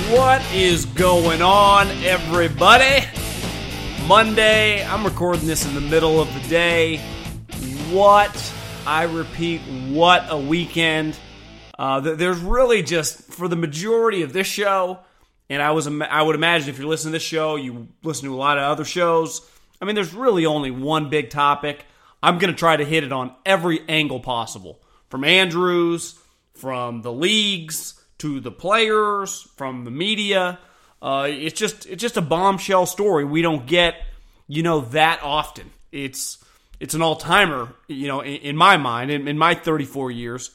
What is going on, everybody? Monday, I'm recording this in the middle of the day. What a weekend. There's really just, for the majority of this show, and I would imagine if you're listening to this show, you listen to a lot of other shows. I mean, there's really only one big topic. I'm going to try to hit it on every angle possible. From Andrews, from the leagues, to the players, from the media. It's just a bombshell story we don't get, that often. It's an all-timer, in my mind, in my 34 years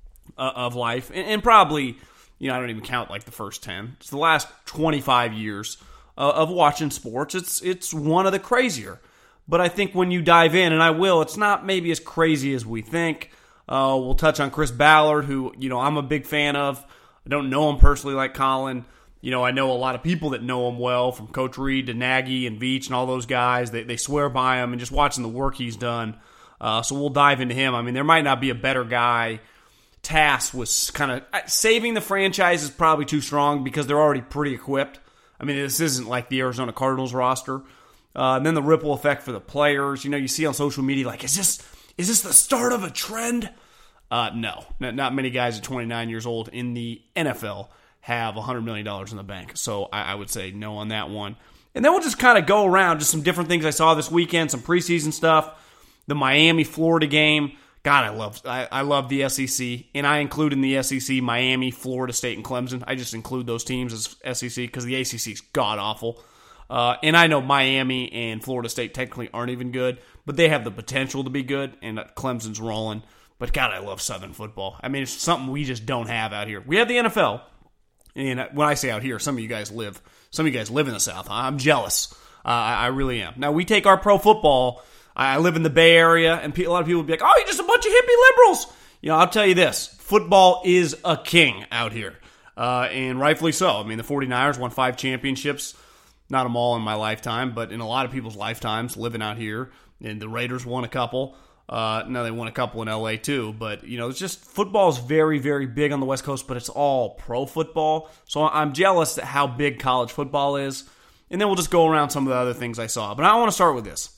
of life, and probably, I don't even count like the first 10. It's the last 25 years of watching sports. It's one of the crazier. But I think when you dive in, and I will, it's not maybe as crazy as we think. We'll touch on Chris Ballard, who, I'm a big fan of. I don't know him personally like Colin. I know a lot of people that know him well, from Coach Reed to Nagy and Veach and all those guys. They swear by him, and just watching the work he's done. So we'll dive into him. I mean, there might not be a better guy tasked with kind of saving the franchise is probably too strong because they're already pretty equipped. I mean, this isn't like the Arizona Cardinals roster. And then the ripple effect for the players. You see on social media, like, is this the start of a trend? No, not many guys at 29 years old in the NFL have $100 million in the bank. So I would say no on that one. And then we'll just kind of go around, just some different things I saw this weekend, some preseason stuff, the Miami-Florida game. God, I love the SEC, and I include in the SEC Miami, Florida State, and Clemson. I just include those teams as SEC because the ACC is god-awful. And I know Miami and Florida State technically aren't even good, but they have the potential to be good, and Clemson's rolling. But God, I love Southern football. I mean, it's something we just don't have out here. We have the NFL, and when I say out here, some of you guys live in the South. I'm jealous. I really am. Now, we take our pro football. I live in the Bay Area, and a lot of people will be like, oh, you're just a bunch of hippie liberals. I'll tell you this. Football is a king out here, and rightfully so. I mean, the 49ers won 5 championships. Not them all in my lifetime, but in a lot of people's lifetimes living out here. And the Raiders won a couple. Now they won a couple in LA too, but it's just football is very, very big on the West Coast, but it's all pro football. So I'm jealous at how big college football is. And then we'll just go around some of the other things I saw. But I want to start with this.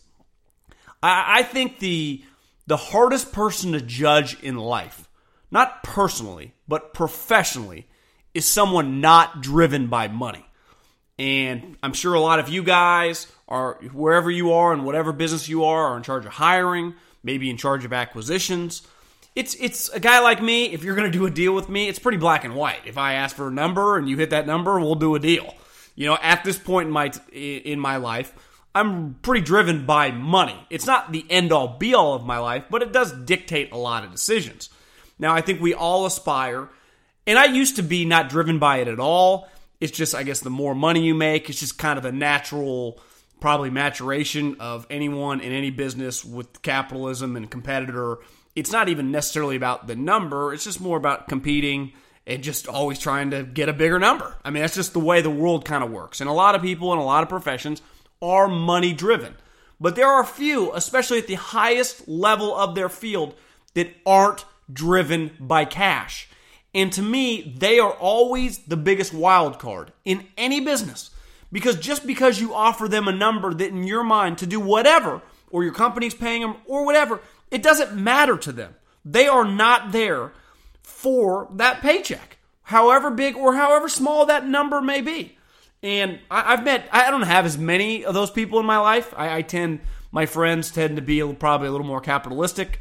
I think the hardest person to judge in life, not personally, but professionally, is someone not driven by money. And I'm sure a lot of you guys are, wherever you are and whatever business you are in charge of hiring, maybe in charge of acquisitions. It's a guy like me, if you're going to do a deal with me, it's pretty black and white. If I ask for a number and you hit that number, we'll do a deal. At this point in my life, I'm pretty driven by money. It's not the end-all, be-all of my life, but it does dictate a lot of decisions. Now, I think we all aspire, and I used to be not driven by it at all. It's just, I guess, the more money you make, it's just kind of a natural probably maturation of anyone in any business with capitalism and competitor. It's not even necessarily about the number. It's just more about competing and just always trying to get a bigger number. I mean, that's just the way the world kind of works. And a lot of people in a lot of professions are money driven. But there are a few, especially at the highest level of their field, that aren't driven by cash. And to me, they are always the biggest wild card in any business. Because just because you offer them a number that in your mind to do whatever, or your company's paying them, or whatever, it doesn't matter to them. They are not there for that paycheck, however big or however small that number may be. And I don't have as many of those people in my life. My friends tend to be probably a little more capitalistic.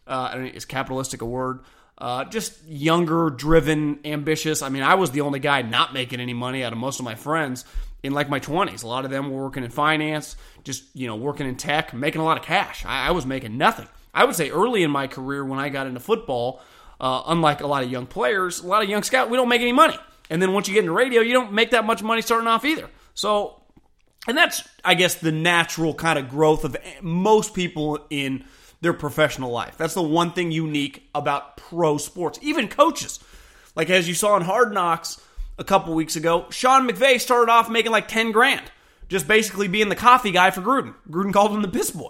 Is capitalistic a word? Just younger, driven, ambitious. I mean, I was the only guy not making any money out of most of my friends in like my 20s. A lot of them were working in finance, just, working in tech, making a lot of cash. I was making nothing. I would say early in my career when I got into football, unlike a lot of young players, a lot of young scouts, we don't make any money. And then once you get into radio, you don't make that much money starting off either. So, and that's, I guess, the natural kind of growth of most people in their professional life. That's the one thing unique about pro sports. Even coaches. Like as you saw in Hard Knocks a couple weeks ago, Sean McVay started off making like $10,000. Just basically being the coffee guy for Gruden. Gruden called him the piss boy.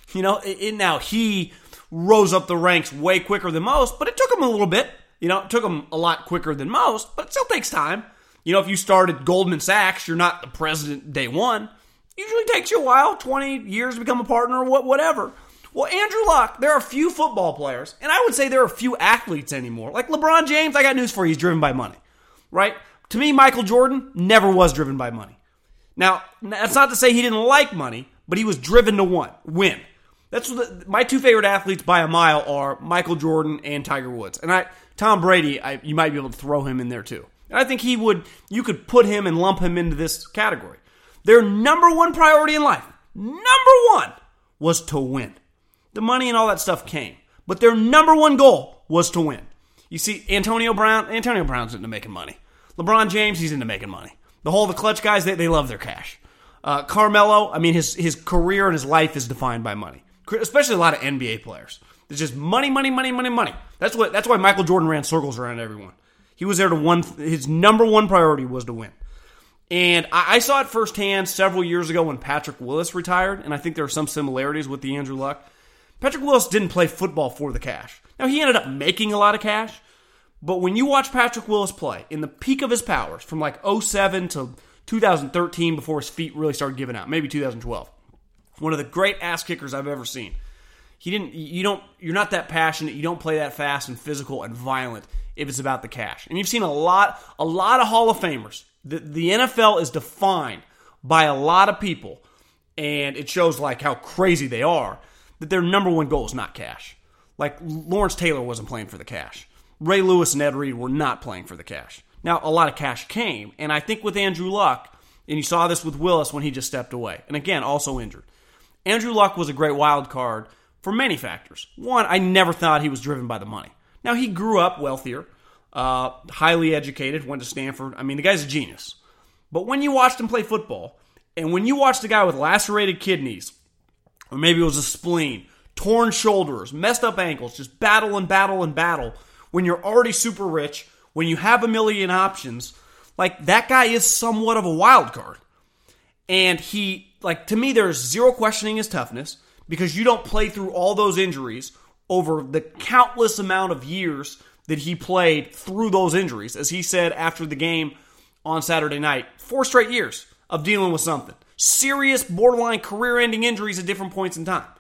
Now he rose up the ranks way quicker than most, but it took him a little bit. It took him a lot quicker than most, but it still takes time. You know, if you start at Goldman Sachs, you're not the president day one. Usually takes you a while, 20 years to become a partner or whatever. Well, Andrew Luck, there are a few football players, and I would say there are a few athletes anymore. Like LeBron James, I got news for you, he's driven by money, right? To me, Michael Jordan never was driven by money. Now, that's not to say he didn't like money, but he was driven to win. That's what my two favorite athletes by a mile are Michael Jordan and Tiger Woods. And Tom Brady, you might be able to throw him in there too. And I think you could put him and lump him into this category. Their number one priority in life, was to win. The money and all that stuff came. But their number one goal was to win. You see, Antonio Brown's into making money. LeBron James, he's into making money. The clutch guys, they love their cash. Carmelo, I mean, his career and his life is defined by money. Especially a lot of NBA players. It's just money, money, money, money, money. That's why Michael Jordan ran circles around everyone. He was there to win. His number one priority was to win. And I saw it firsthand several years ago when Patrick Willis retired, and I think there are some similarities with the Andrew Luck. Patrick Willis didn't play football for the cash. Now, he ended up making a lot of cash, but when you watch Patrick Willis play, in the peak of his powers, from like 2007 to 2013 before his feet really started giving out, maybe 2012, one of the great ass kickers I've ever seen. You're not that passionate, you don't play that fast and physical and violent if it's about the cash. And you've seen a lot of Hall of Famers. The NFL is defined by a lot of people, and it shows like how crazy they are, that their number one goal is not cash. Like Lawrence Taylor wasn't playing for the cash. Ray Lewis and Ed Reed were not playing for the cash. Now, a lot of cash came, and I think with Andrew Luck, and you saw this with Willis when he just stepped away, and again, also injured. Andrew Luck was a great wild card for many factors. One, I never thought he was driven by the money. Now, he grew up wealthier, highly educated, went to Stanford. I mean, the guy's a genius. But when you watched him play football, and when you watched a guy with lacerated kidneys, or maybe it was a spleen, torn shoulders, messed up ankles, just battle and battle and battle, when you're already super rich, when you have a million options, like that guy is somewhat of a wild card. And to me, there's zero questioning his toughness because you don't play through all those injuries over the countless amount of years that he played through those injuries. As he said after the game on Saturday night, 4 straight years of dealing with something. Serious, borderline career-ending injuries at different points in time.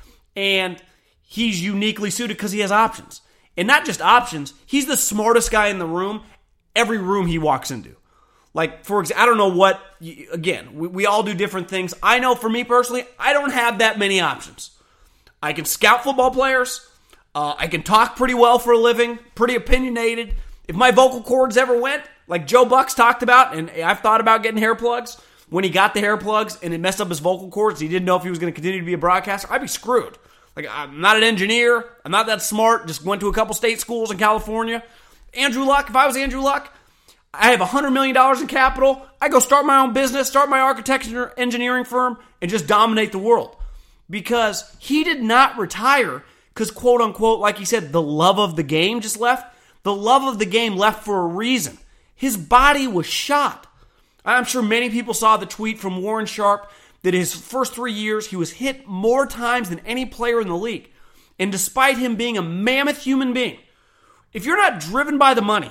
And he's uniquely suited because he has options. And not just options, he's the smartest guy in the room, every room he walks into. Like, for example, I don't know what, again, we all do different things. I know for me personally, I don't have that many options. I can scout football players. I can talk pretty well for a living, pretty opinionated. If my vocal cords ever went, like Joe Buck's talked about, and I've thought about getting hair plugs, when he got the hair plugs and it messed up his vocal cords, he didn't know if he was going to continue to be a broadcaster, I'd be screwed. Like, I'm not an engineer. I'm not that smart. Just went to a couple state schools in California. Andrew Luck, if I was Andrew Luck, I have $100 million in capital. I go start my own business, start my architecture engineering firm, and just dominate the world. Because he did not retire because, quote unquote, like he said, the love of the game just left. The love of the game left for a reason. His body was shot. I'm sure many people saw the tweet from Warren Sharp that his first 3 years, he was hit more times than any player in the league. And despite him being a mammoth human being, if you're not driven by the money,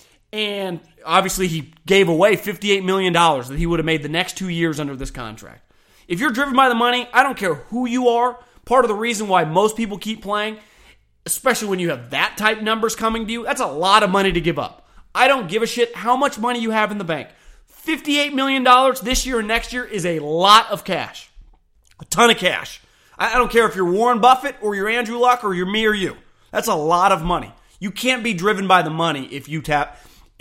and obviously he gave away $58 million that he would have made the next 2 years under this contract. If you're driven by the money, I don't care who you are. Part of the reason why most people keep playing, especially when you have that type numbers coming to you, that's a lot of money to give up. I don't give a shit how much money you have in the bank. $58 million this year and next year is a lot of cash. A ton of cash. I don't care if you're Warren Buffett or you're Andrew Luck or you're me or you. That's a lot of money. You can't be driven by the money if you tap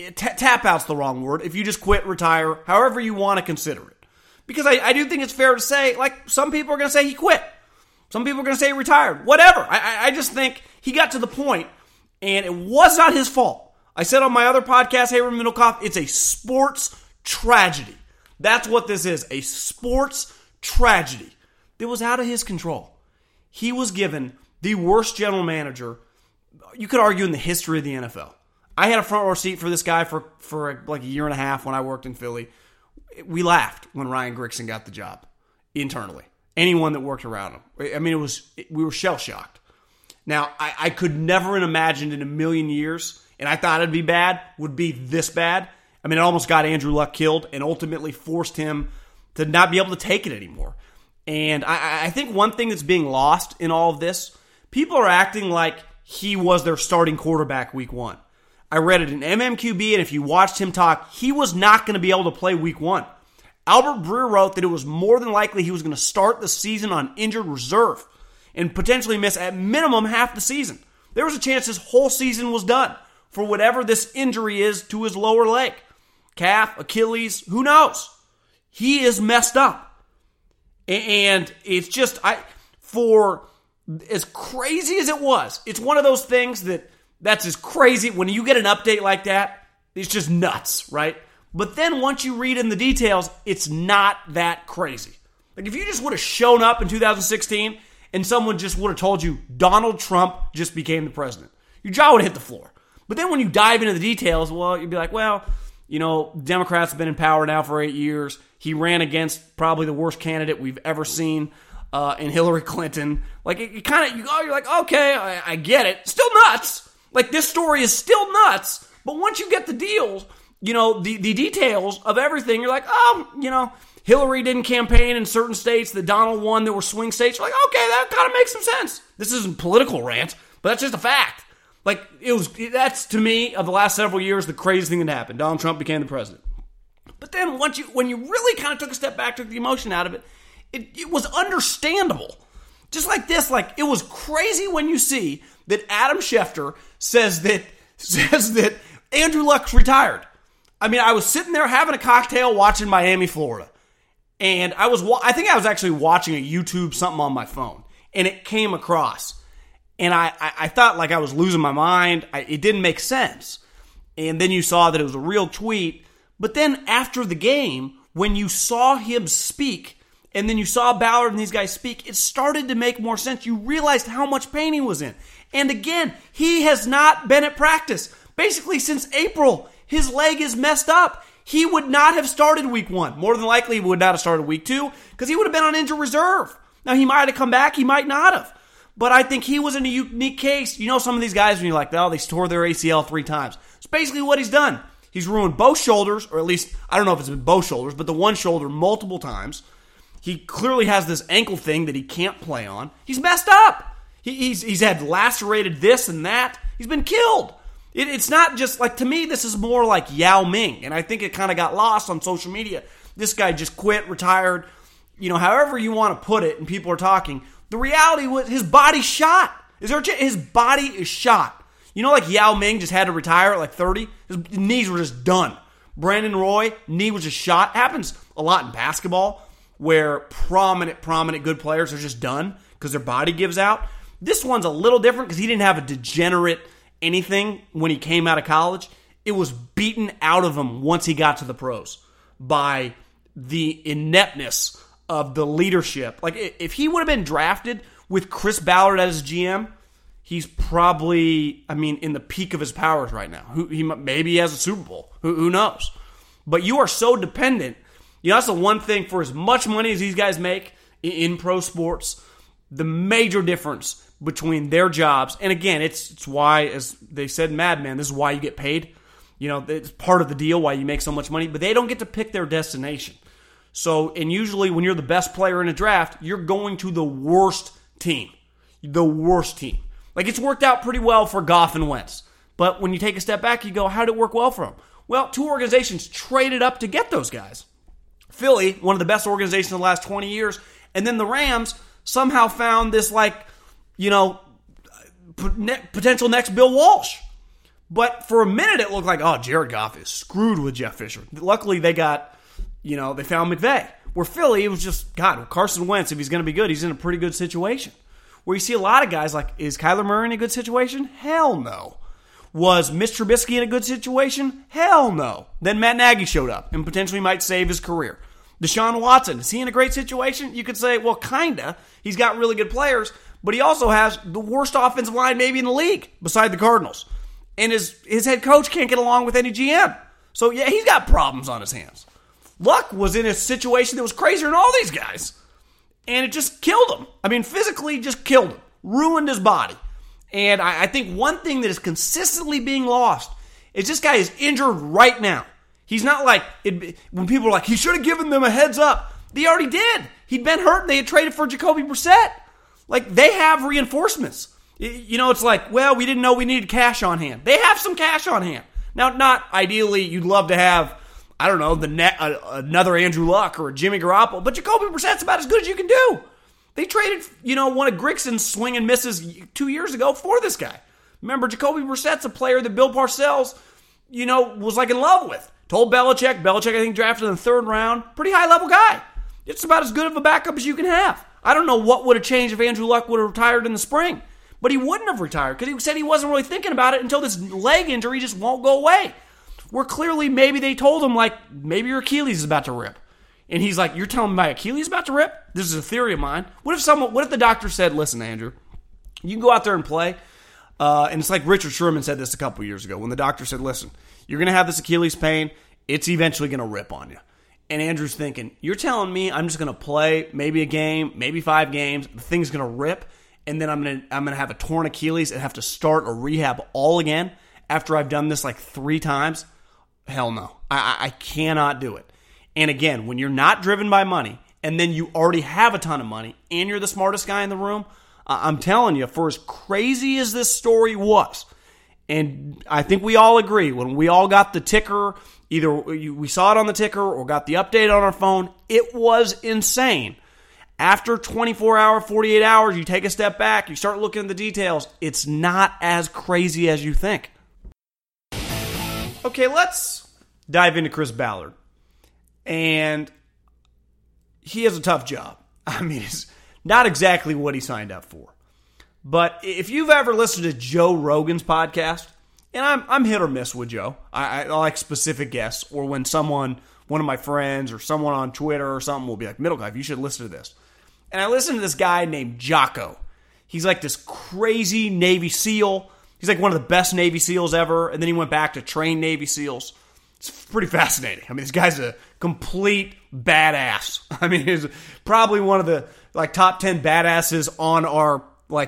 out's the wrong word. If you just quit, retire, however you want to consider it. Because I do think it's fair to say, like, some people are going to say he quit. Some people are going to say he retired. Whatever. I just think he got to the point, and it was not his fault. I said on my other podcast, Hey Middlecoff, it's a sports tragedy. That's what this is. A sports tragedy. That was out of his control. He was given the worst general manager, you could argue, in the history of the NFL. I had a front row seat for this guy for like a year and a half when I worked in Philly. We laughed when Ryan Grigson got the job internally. Anyone that worked around him. I mean, we were shell-shocked. Now, I could never have imagined in a million years, and I thought it'd be bad, would be this bad. I mean, it almost got Andrew Luck killed and ultimately forced him to not be able to take it anymore. And I think one thing that's being lost in all of this, people are acting like he was their starting quarterback week 1. I read it in MMQB, and if you watched him talk, he was not going to be able to play week 1. Albert Breer wrote that it was more than likely he was going to start the season on injured reserve and potentially miss at minimum half the season. There was a chance his whole season was done for whatever this injury is to his lower leg. Calf, Achilles, who knows? He is messed up. And it's just, for as crazy as it was, it's one of those things that's as crazy. When you get an update like that, it's just nuts, right? But then once you read in the details, it's not that crazy. Like if you just would have shown up in 2016 and someone just would have told you Donald Trump just became the president, your jaw would have hit the floor. But then when you dive into the details, well, you'd be like, well, you know, Democrats have been in power now for 8 years. He ran against probably the worst candidate we've ever seen in Hillary Clinton. Like, you're like, okay, I get it. Still nuts. Like, this story is still nuts. But once you get the deals, you know, the details of everything, you're like, oh, you know, Hillary didn't campaign in certain states that Donald won that were swing states. You're like, okay, that kind of makes some sense. This isn't political rant, but that's just a fact. Like, that's, to me, of the last several years, the craziest thing that happened. Donald Trump became the president. But then when you really kind of took a step back, took the emotion out of it, it was understandable. Just like this, like, it was crazy when you see that Adam Schefter says that Andrew Luck's retired. I mean, I was sitting there having a cocktail watching Miami, Florida. And I think I was actually watching a YouTube something on my phone. And it came across. And I thought like I was losing my mind. It didn't make sense. And then you saw that it was a real tweet. But then after the game, when you saw him speak, and then you saw Ballard and these guys speak, it started to make more sense. You realized how much pain he was in. And again, he has not been at practice. Basically since April, his leg is messed up. He would not have started week 1. More than likely, he would not have started week 2 because he would have been on injured reserve. Now, he might have come back. He might not have. But I think he was in a unique case. You know, some of these guys, when you're like, oh, they tore their ACL 3 times. It's basically what he's done. He's ruined both shoulders, or at least, I don't know if it's been both shoulders, but the one shoulder multiple times. He clearly has this ankle thing that he can't play on. He's messed up. He's had lacerated this and that. He's been killed. It's not just, like, to me, this is more like Yao Ming, and I think it kind of got lost on social media. This guy just quit, retired, you know, however you want to put it, and people are talking. The reality was his body's shot. His body is shot. You know, like Yao Ming just had to retire at like 30? His knees were just done. Brandon Roy, knee was just shot. Happens a lot in basketball where prominent good players are just done because their body gives out. This one's a little different because he didn't have a degenerate anything when he came out of college. It was beaten out of him once he got to the pros by the ineptness of the leadership. Like, if he would have been drafted with Chris Ballard as GM, he's probably, I mean, in the peak of his powers right now. Maybe he has a Super Bowl. Who knows? But you are so dependent. You know, that's the one thing, for as much money as these guys make in pro sports, the major difference between their jobs, and again, it's why, as they said in Mad Men, this is why you get paid. You know, it's part of the deal why you make so much money, but they don't get to pick their destination. So, and usually when you're the best player in a draft, you're going to the worst team. The worst team. Like, it's worked out pretty well for Goff and Wentz. But when you take a step back, you go, how did it work well for them? Well, 2 organizations traded up to get those guys. Philly, one of the best organizations in the last 20 years, and then the Rams somehow found this, like, you know, potential next Bill Walsh. But for a minute, it looked like, oh, Jared Goff is screwed with Jeff Fisher. Luckily, they got, you know, they found McVay. Where Philly, it was just, God, Carson Wentz, if he's going to be good, he's in a pretty good situation. Where you see a lot of guys like, is Kyler Murray in a good situation? Hell no. Was Mitch Trubisky in a good situation? Hell no. Then Matt Nagy showed up and potentially might save his career. Deshaun Watson, is he in a great situation? You could say, well, kinda. He's got really good players, but he also has the worst offensive line maybe in the league, beside the Cardinals. And his head coach can't get along with any GM. So, yeah, he's got problems on his hands. Luck was in a situation that was crazier than all these guys. And it just killed him. I mean, physically just killed him. Ruined his body. And I think one thing that is consistently being lost is this guy is injured right now. He's not like, when people are like, he should have given them a heads up. They already did. He'd been hurt and they had traded for Jacoby Brissett. Like, they have reinforcements. It's like, well, we didn't know we needed cash on hand. They have some cash on hand. Now, not ideally, you'd love to have, I don't know, another Andrew Luck or a Jimmy Garoppolo, but Jacoby Brissett's about as good as you can do. They traded, one of Grixon's swing and misses 2 years ago for this guy. Remember, Jacoby Brissett's a player that Bill Parcells, was like in love with. Told Belichick, I think, drafted in the third round. Pretty high-level guy. It's about as good of a backup as you can have. I don't know what would have changed if Andrew Luck would have retired in the spring. But he wouldn't have retired because he said he wasn't really thinking about it until this leg injury just won't go away. Where clearly maybe they told him, like, maybe your Achilles is about to rip. And he's like, you're telling me my Achilles is about to rip? This is a theory of mine. What if the doctor said, listen, Andrew, you can go out there and play. And it's like Richard Sherman said this a couple years ago when the doctor said, listen, you're going to have this Achilles pain. It's eventually going to rip on you. And Andrew's thinking, you're telling me I'm just going to play maybe a game, maybe 5 games, the thing's going to rip, and then I'm going to have a torn Achilles and have to start a rehab all again after I've done this like 3 times? Hell no. I cannot do it. And again, when you're not driven by money, and then you already have a ton of money, and you're the smartest guy in the room, I'm telling you, for as crazy as this story was, and I think we all agree, when we all got the ticker, either we saw it on the ticker or got the update on our phone, it was insane. After 24 hours, 48 hours, you take a step back, you start looking at the details, it's not as crazy as you think. Okay, let's dive into Chris Ballard. And he has a tough job. I mean, it's not exactly what he signed up for. But if you've ever listened to Joe Rogan's podcast, and I'm hit or miss with Joe. I like specific guests, or when one of my friends or someone on Twitter or something will be like, Middleknife, you should listen to this. And I listened to this guy named Jocko. He's like this crazy Navy SEAL. He's like one of the best Navy SEALs ever, and then he went back to train Navy SEAls. It's pretty fascinating. I mean, this guy's a complete badass. I mean, he's probably one of the like top 10 badasses on our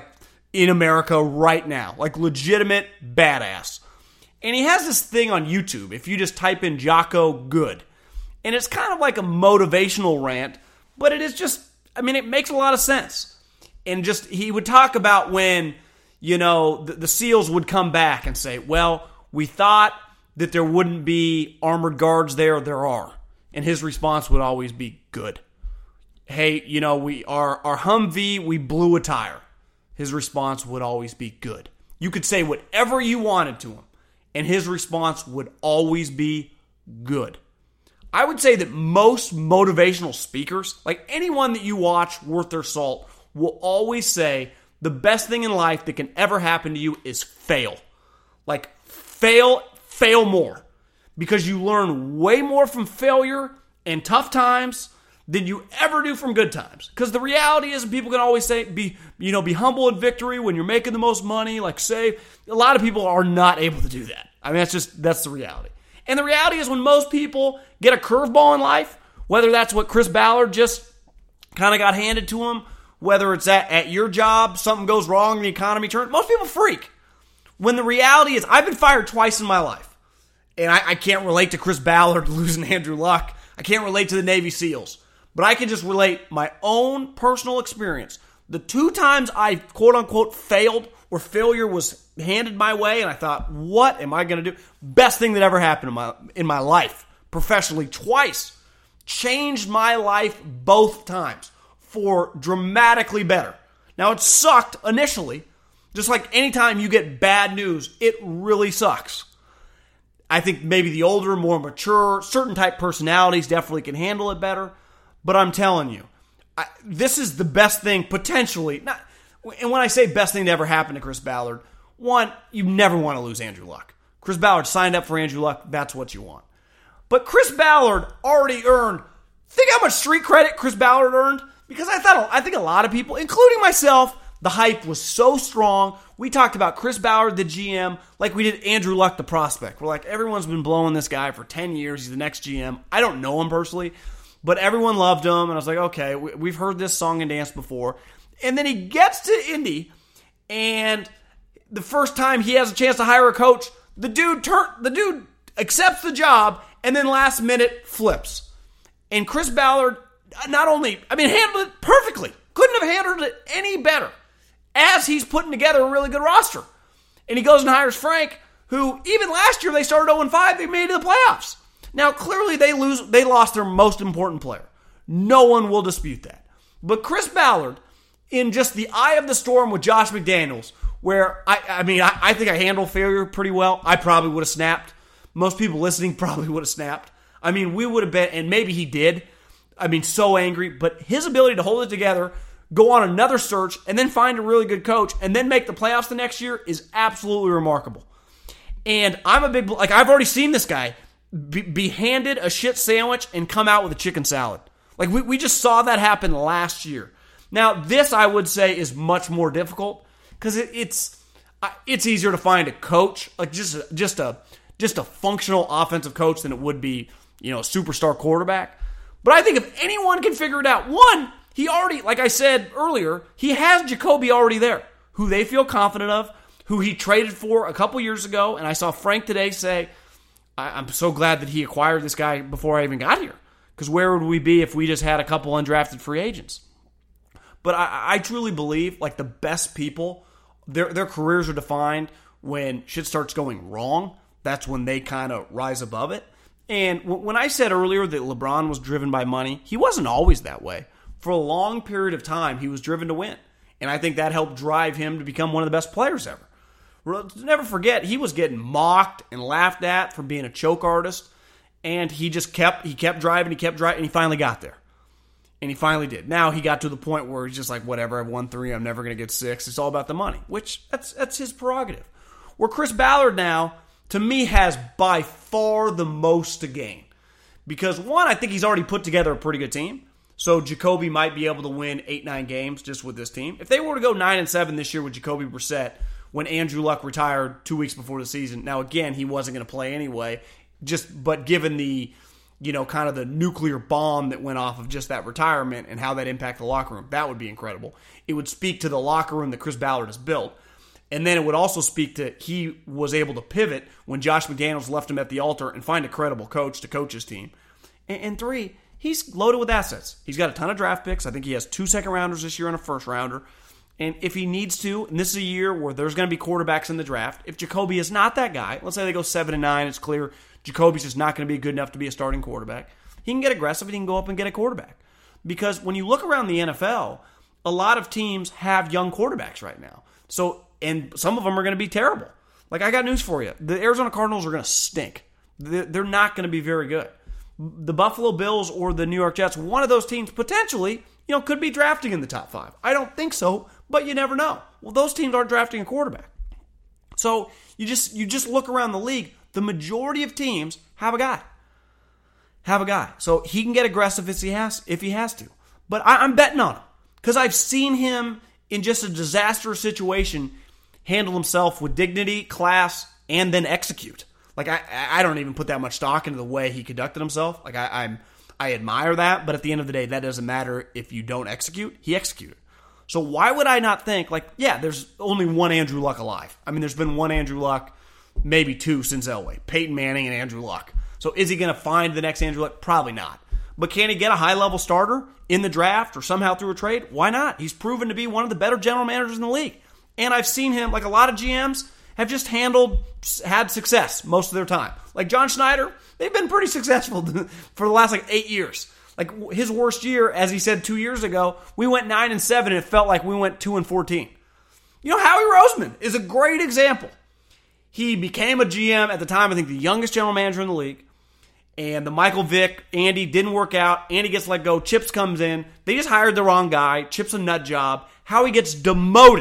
in America right now. Like legitimate badass. And he has this thing on YouTube. If you just type in Jocko Good, and it's kind of like a motivational rant, but it is just, I mean, it makes a lot of sense. And just he would talk about when the SEALs would come back and say, well, we thought that there wouldn't be armored guards there. There are. And his response would always be good. Hey, our Humvee, we blew a tire. His response would always be good. You could say whatever you wanted to him, and his response would always be good. I would say that most motivational speakers, like anyone that you watch worth their salt, will always say the best thing in life that can ever happen to you is fail. Like, fail more. Because you learn way more from failure and tough times than you ever do from good times. Because the reality is, people can always say, be humble in victory when you're making the most money, like save. A lot of people are not able to do that. I mean, that's the reality. And the reality is when most people get a curveball in life, whether that's what Chris Ballard just kind of got handed to him, whether it's at your job, something goes wrong, the economy turns, most people freak. When the reality is, I've been fired twice in my life. And I can't relate to Chris Ballard losing Andrew Luck. I can't relate to the Navy SEALs. But I can just relate my own personal experience. The 2 times I quote-unquote failed, or failure was handed my way, and I thought, what am I going to do? Best thing that ever happened in my life, professionally, twice. Changed my life both times for dramatically better. Now, it sucked initially. Just like anytime you get bad news, it really sucks. I think maybe the older, more mature, certain type personalities definitely can handle it better. But I'm telling you, this is the best thing potentially. And when I say best thing to ever happen to Chris Ballard, one, you never want to lose Andrew Luck. Chris Ballard signed up for Andrew Luck. That's what you want. But Chris Ballard already earned, think how much street credit Chris Ballard earned? Because I think a lot of people, including myself, the hype was so strong. We talked about Chris Ballard, the GM, like we did Andrew Luck, the prospect. We're like, everyone's been blowing this guy for 10 years. He's the next GM. I don't know him personally, but everyone loved him. And I was like, okay, we've heard this song and dance before. And then he gets to Indy, and the first time he has a chance to hire a coach, the dude accepts the job and then last minute flips. And Chris Ballard handled it perfectly. Couldn't have handled it any better as he's putting together a really good roster. And he goes and hires Frank, who even last year they started 0-5, they made it to the playoffs. Now, clearly they lost their most important player. No one will dispute that. But Chris Ballard, in just the eye of the storm with Josh McDaniels, where, I think I handled failure pretty well. I probably would have snapped. Most people listening probably would have snapped. We would have been, and maybe he did. So angry. But his ability to hold it together, go on another search, and then find a really good coach, and then make the playoffs the next year is absolutely remarkable. And I'm a big, I've already seen this guy be handed a shit sandwich and come out with a chicken salad. We just saw that happen last year. Now, this, I would say, is much more difficult because it's easier to find a coach, just a functional offensive coach than it would be, a superstar quarterback. But I think if anyone can figure it out, one, he already, like I said earlier, he has Jacoby already there, who they feel confident of, who he traded for a couple years ago. And I saw Frank today say, I'm so glad that he acquired this guy before I even got here. Because where would we be if we just had a couple undrafted free agents? But I truly believe, the best people, their careers are defined when shit starts going wrong. That's when they kind of rise above it. And when I said earlier that LeBron was driven by money, he wasn't always that way. For a long period of time, he was driven to win. And I think that helped drive him to become one of the best players ever. Never forget, he was getting mocked and laughed at for being a choke artist. And he kept driving, and he finally got there. And he finally did. Now he got to the point where he's just like, whatever, I've won 3, I'm never going to get 6. It's all about the money, which that's his prerogative. Where Chris Ballard now, to me, has by far the most to gain. Because one, I think he's already put together a pretty good team. So Jacoby might be able to win 8-9 games just with this team. If they were to go 9-7 this year with Jacoby Brissett, when Andrew Luck retired 2 weeks before the season, now again, he wasn't going to play anyway, but given the, kind of the nuclear bomb that went off of just that retirement and how that impacted the locker room, that would be incredible. It would speak to the locker room that Chris Ballard has built. And then it would also speak to he was able to pivot when Josh McDaniels left him at the altar and find a credible coach to coach his team. And 3, he's loaded with assets. He's got a ton of draft picks. I think he has 2 second-rounders this year and a first-rounder. And if he needs to, and this is a year where there's going to be quarterbacks in the draft, if Jacoby is not that guy, let's say they go 7-9, it's clear Jacoby's just not going to be good enough to be a starting quarterback, he can get aggressive and he can go up and get a quarterback. Because when you look around the NFL, a lot of teams have young quarterbacks right now. And some of them are going to be terrible. I got news for you. The Arizona Cardinals are going to stink. They're not going to be very good. The Buffalo Bills or the New York Jets, one of those teams potentially, could be drafting in the top 5. I don't think so, but you never know. Well, those teams aren't drafting a quarterback. So you just look around the league. The majority of teams have a guy. So he can get aggressive if he has to. But I'm betting on him because I've seen him in just a disastrous situation handle himself with dignity, class, and then execute. I don't even put that much stock into the way he conducted himself. I admire that, but at the end of the day, that doesn't matter if you don't execute. He executed. So why would I not think, there's only one Andrew Luck alive. There's been one Andrew Luck, maybe 2 since Elway. Peyton Manning and Andrew Luck. So is he going to find the next Andrew Luck? Probably not. But can he get a high-level starter in the draft or somehow through a trade? Why not? He's proven to be one of the better general managers in the league. And I've seen him, a lot of GMs, have just had success most of their time. John Schneider, they've been pretty successful for the last 8 years. His worst year, as he said 2 years ago, we went 9-7 and it felt like we went 2-14. Howie Roseman is a great example. He became a GM at the time, I think the youngest general manager in the league. And the Michael Vick, Andy didn't work out. Andy gets let go. Chips comes in. They just hired the wrong guy. Chip's a nut job. Howie gets demoted.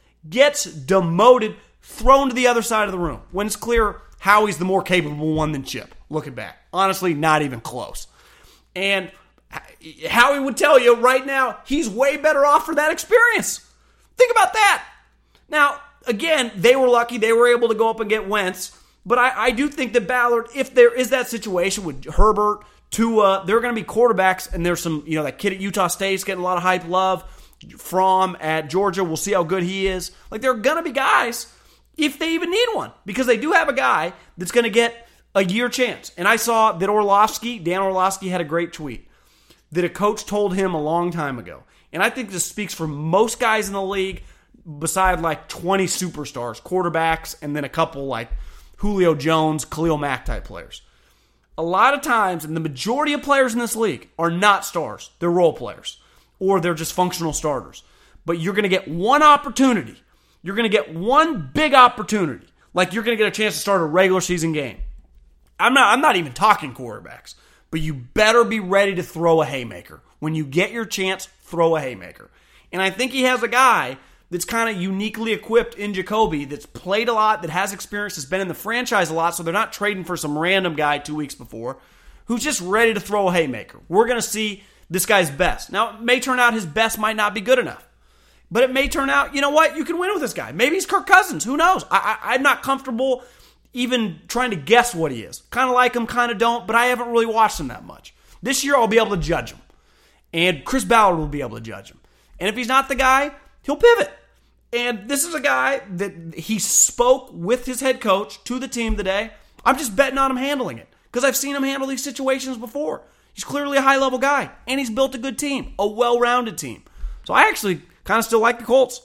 Thrown to the other side of the room. When it's clear Howie's the more capable one than Chip. Looking back. Honestly, not even close. And Howie would tell you right now, he's way better off for that experience. Think about that. Now, again, they were lucky. They were able to go up and get Wentz. But I do think that Ballard, if there is that situation with Herbert, Tua, there are going to be quarterbacks, and there's some, that kid at Utah State's getting a lot of hype love. From at Georgia, we'll see how good he is. There are going to be guys, if they even need one, because they do have a guy that's going to get A year chance. And I saw that Dan Orlovsky had a great tweet that a coach told him a long time ago. And I think this speaks for most guys in the league beside like 20 superstars, quarterbacks, and then a couple like Julio Jones, Khalil Mack type players. A lot of times, and the majority of players in this league are not stars. They're role players. Or they're just functional starters. But you're going to get one opportunity. You're going to get one big opportunity. Like you're going to get a chance to start a regular season game. I'm not even talking quarterbacks. But you better be ready to throw a haymaker. When you get your chance, throw a haymaker. And I think he has a guy that's kind of uniquely equipped in Jacoby, that's played a lot, that has experience, has been in the franchise a lot, so they're not trading for some random guy 2 weeks before, who's just ready to throw a haymaker. We're going to see this guy's best. Now, it may turn out his best might not be good enough. But it may turn out, you know what, you can win with this guy. Maybe he's Kirk Cousins. Who knows? I'm not comfortable even trying to guess what he is. Kind of like him, kind of don't, but I haven't really watched him that much. This year I'll be able to judge him. And Chris Ballard will be able to judge him. And if he's not the guy, he'll pivot. And this is a guy that he spoke with his head coach to the team today. I'm just betting on him handling it because I've seen him handle these situations before. He's clearly a high-level guy, and he's built a good team, a well-rounded team. So I actually kind of still like the Colts.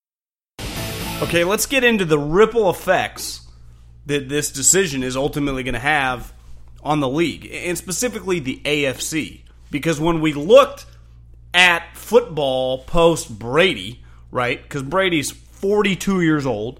Okay, let's get into the ripple effects that this decision is ultimately going to have on the league, and specifically the AFC. Because when we looked at football post-Brady, right, because Brady's 42 years old,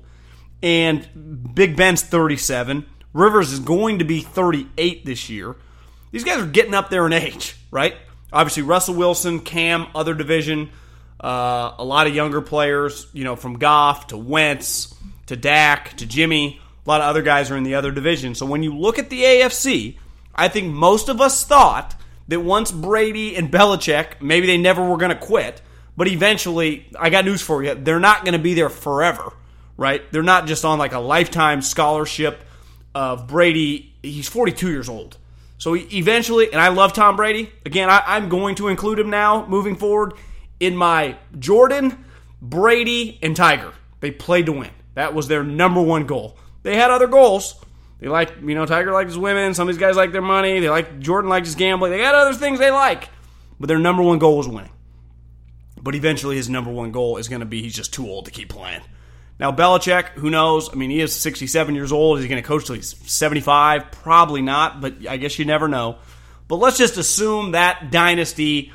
and Big Ben's 37, Rivers is going to be 38 this year. These guys are getting up there in age, right? Obviously, Russell Wilson, Cam, other division, a lot of younger players, from Goff to Wentz to Dak to Jimmy. A lot of other guys are in the other division. So when you look at the AFC, I think most of us thought that once Brady and Belichick, maybe they never were going to quit, but eventually, I got news for you, they're not going to be there forever, right? They're not just on like a lifetime scholarship of Brady. He's 42 years old. So eventually, and I love Tom Brady. Again, I'm going to include him now moving forward in my Jordan, Brady, and Tiger. They played to win. That was their number one goal. They had other goals. They like, Tiger likes his women. Some of these guys like their money. Jordan likes his gambling. They got other things they like. But their number one goal was winning. But eventually his number one goal is going to be he's just too old to keep playing. Now, Belichick, who knows? He is 67 years old. Is he going to coach till he's 75? Probably not, but I guess you never know. But let's just assume that dynasty,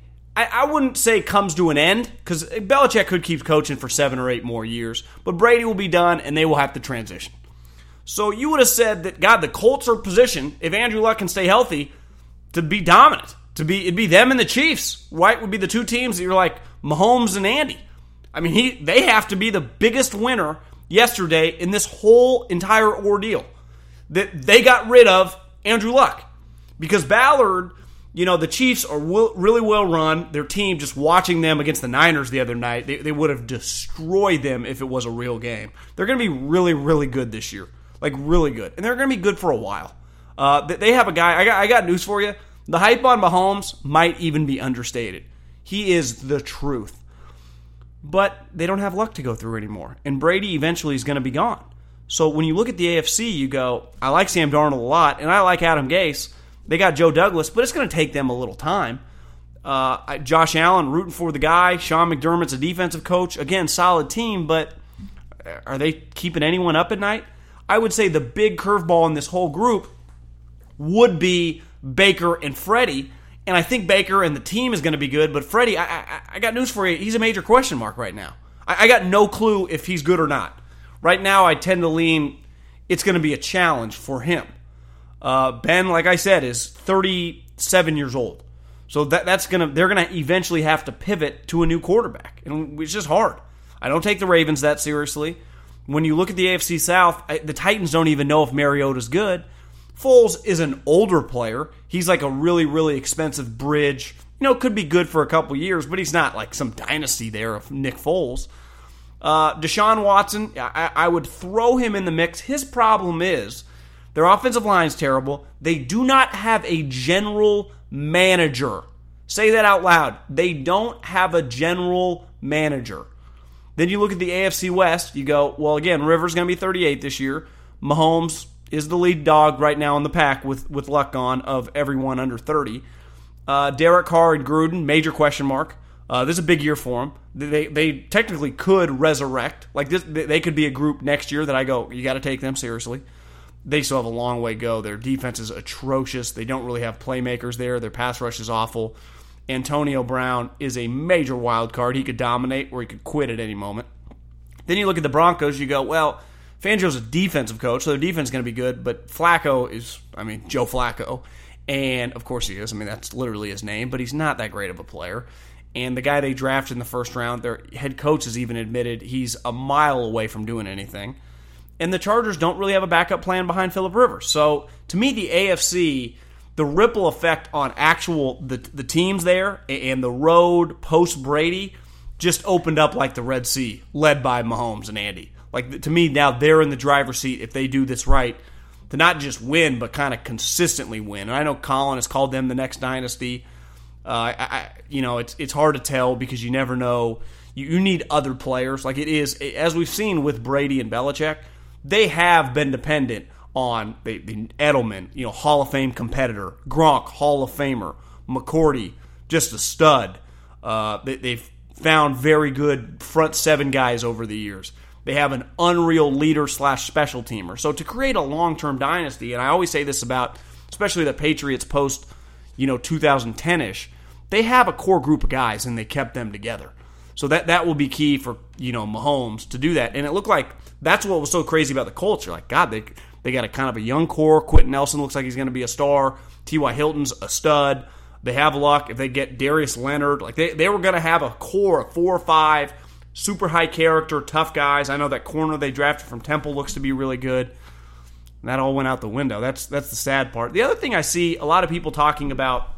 I wouldn't say comes to an end, because Belichick could keep coaching for 7 or 8 more years. But Brady will be done, and they will have to transition. So you would have said that, God, the Colts are positioned, if Andrew Luck can stay healthy, to be dominant. It'd be them and the Chiefs, right? Would be the two teams that you're like Mahomes and Andy. They have to be the biggest winner yesterday in this whole entire ordeal. That they got rid of Andrew Luck. Because Ballard, the Chiefs are really well run. Their team, just watching them against the Niners the other night, they would have destroyed them if it was a real game. They're going to be really, really good this year. Like, really good. And they're going to be good for a while. They have a guy, I got news for you. The hype on Mahomes might even be understated. He is the truth. But they don't have Luck to go through anymore. And Brady eventually is going to be gone. So when you look at the AFC, you go, I like Sam Darnold a lot, and I like Adam Gase. They got Joe Douglas, but it's going to take them a little time. Josh Allen, rooting for the guy. Sean McDermott's a defensive coach. Again, solid team, but are they keeping anyone up at night? I would say the big curveball in this whole group would be Baker and Freddie. And I think Baker and the team is going to be good, but Freddie, I got news for you. He's a major question mark right now. I got no clue if he's good or not. Right now, I tend to lean it's going to be a challenge for him. Ben, like I said, is 37 years old. So they're going to eventually have to pivot to a new quarterback. And it's just hard. I don't take the Ravens that seriously. When you look at the AFC South, the Titans don't even know if Mariota's good. Foles is an older player. He's like a really, really expensive bridge. Could be good for a couple years, but he's not like some dynasty there of Nick Foles. Deshaun Watson, I would throw him in the mix. His problem is their offensive line's terrible. They do not have a general manager. Say that out loud. They don't have a general manager. Then you look at the AFC West, you go, well, again, Rivers going to be 38 this year. Mahomes, is the lead dog right now in the pack with luck gone of everyone under 30. Derek Carr and Gruden, major question mark. This is a big year for them. They technically could resurrect. Like this, they could be a group next year that I go, you got to take them seriously. They still have a long way to go. Their defense is atrocious. They don't really have playmakers there. Their pass rush is awful. Antonio Brown is a major wild card. He could dominate or he could quit at any moment. Then you look at the Broncos, you go, well, Fangio's a defensive coach, so their defense is going to be good, but Flacco is, Joe Flacco, and of course he is. That's literally his name, but he's not that great of a player. And the guy they drafted in the first round, their head coach has even admitted he's a mile away from doing anything. And the Chargers don't really have a backup plan behind Phillip Rivers. So, to me, the AFC, the ripple effect on the teams there and the road post-Brady just opened up like the Red Sea, led by Mahomes and Andy. Like, to me, now they're in the driver's seat if they do this right to not just win, but kind of consistently win. And I know Colin has called them the next dynasty. It's hard to tell because you never know. You need other players. Like it is, as we've seen with Brady and Belichick, they have been dependent on the Edelman, Hall of Fame competitor, Gronk, Hall of Famer, McCourty, just a stud. They've found very good front seven guys over the years. They have an unreal leader/special teamer. So to create a long-term dynasty, and I always say this about, especially the Patriots post, 2010-ish, they have a core group of guys and they kept them together. So that will be key for, Mahomes to do that. And it looked like that's what was so crazy about the Colts. You're like, God, they got a kind of a young core. Quentin Nelson looks like he's going to be a star. T.Y. Hilton's a stud. They have luck if they get Darius Leonard. Like they were going to have a core of 4 or 5 super high character, tough guys. I know that corner they drafted from Temple looks to be really good. And that all went out the window. That's the sad part. The other thing I see a lot of people talking about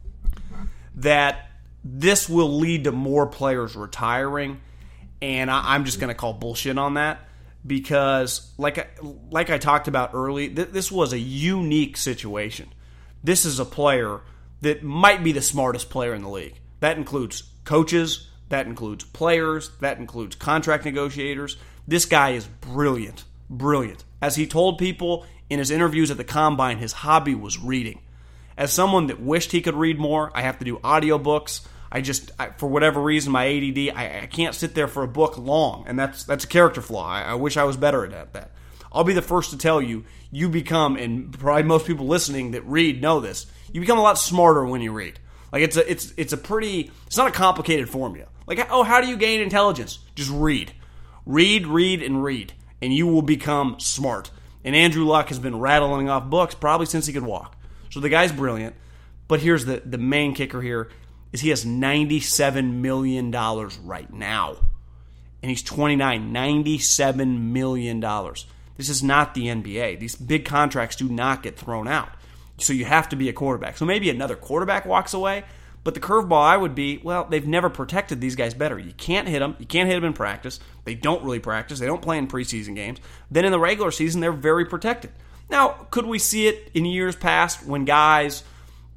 that this will lead to more players retiring, and I'm just going to call bullshit on that because, like I talked about early, this was a unique situation. This is a player that might be the smartest player in the league. That includes coaches, that includes players, that includes contract negotiators. This guy is brilliant, brilliant. As he told people in his interviews at the Combine, his hobby was reading. As someone that wished he could read more, I have to do audiobooks. For whatever reason, my ADD, I can't sit there for a book long, and that's a character flaw. I wish I was better at that. I'll be the first to tell you, you become, and probably most people listening that read know this, you become a lot smarter when you read. Like it's not a complicated formula. Like, how do you gain intelligence? Just read. Read, and you will become smart. And Andrew Luck has been rattling off books probably since he could walk. So the guy's brilliant. But here's the main kicker here is he has $97 million right now. And he's 29. $97 million. This is not the NBA. These big contracts do not get thrown out. So you have to be a quarterback. So maybe another quarterback walks away. But the curveball I would be, well, they've never protected these guys better. You can't hit them. You can't hit them in practice. They don't really practice. They don't play in preseason games. Then in the regular season, they're very protected. Now, could we see it in years past when guys,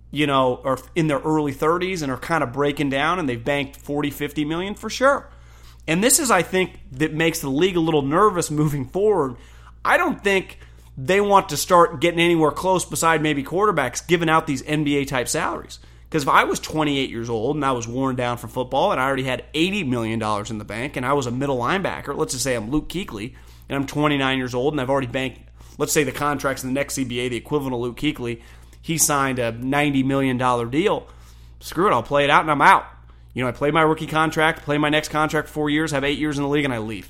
are in their early 30s and are kind of breaking down and they've banked 40, 50 million? For sure. And this is, I think, that makes the league a little nervous moving forward. I don't think they want to start getting anywhere close beside maybe quarterbacks giving out these NBA-type salaries. Because if I was 28 years old and I was worn down from football and I already had $80 million in the bank and I was a middle linebacker, let's just say I'm Luke Kuechly and I'm 29 years old and I've already banked, let's say the contracts in the next CBA, the equivalent of Luke Kuechly, he signed a $90 million deal. Screw it, I'll play it out and I'm out. I play my rookie contract, play my next contract for 4 years, have 8 years in the league, and I leave.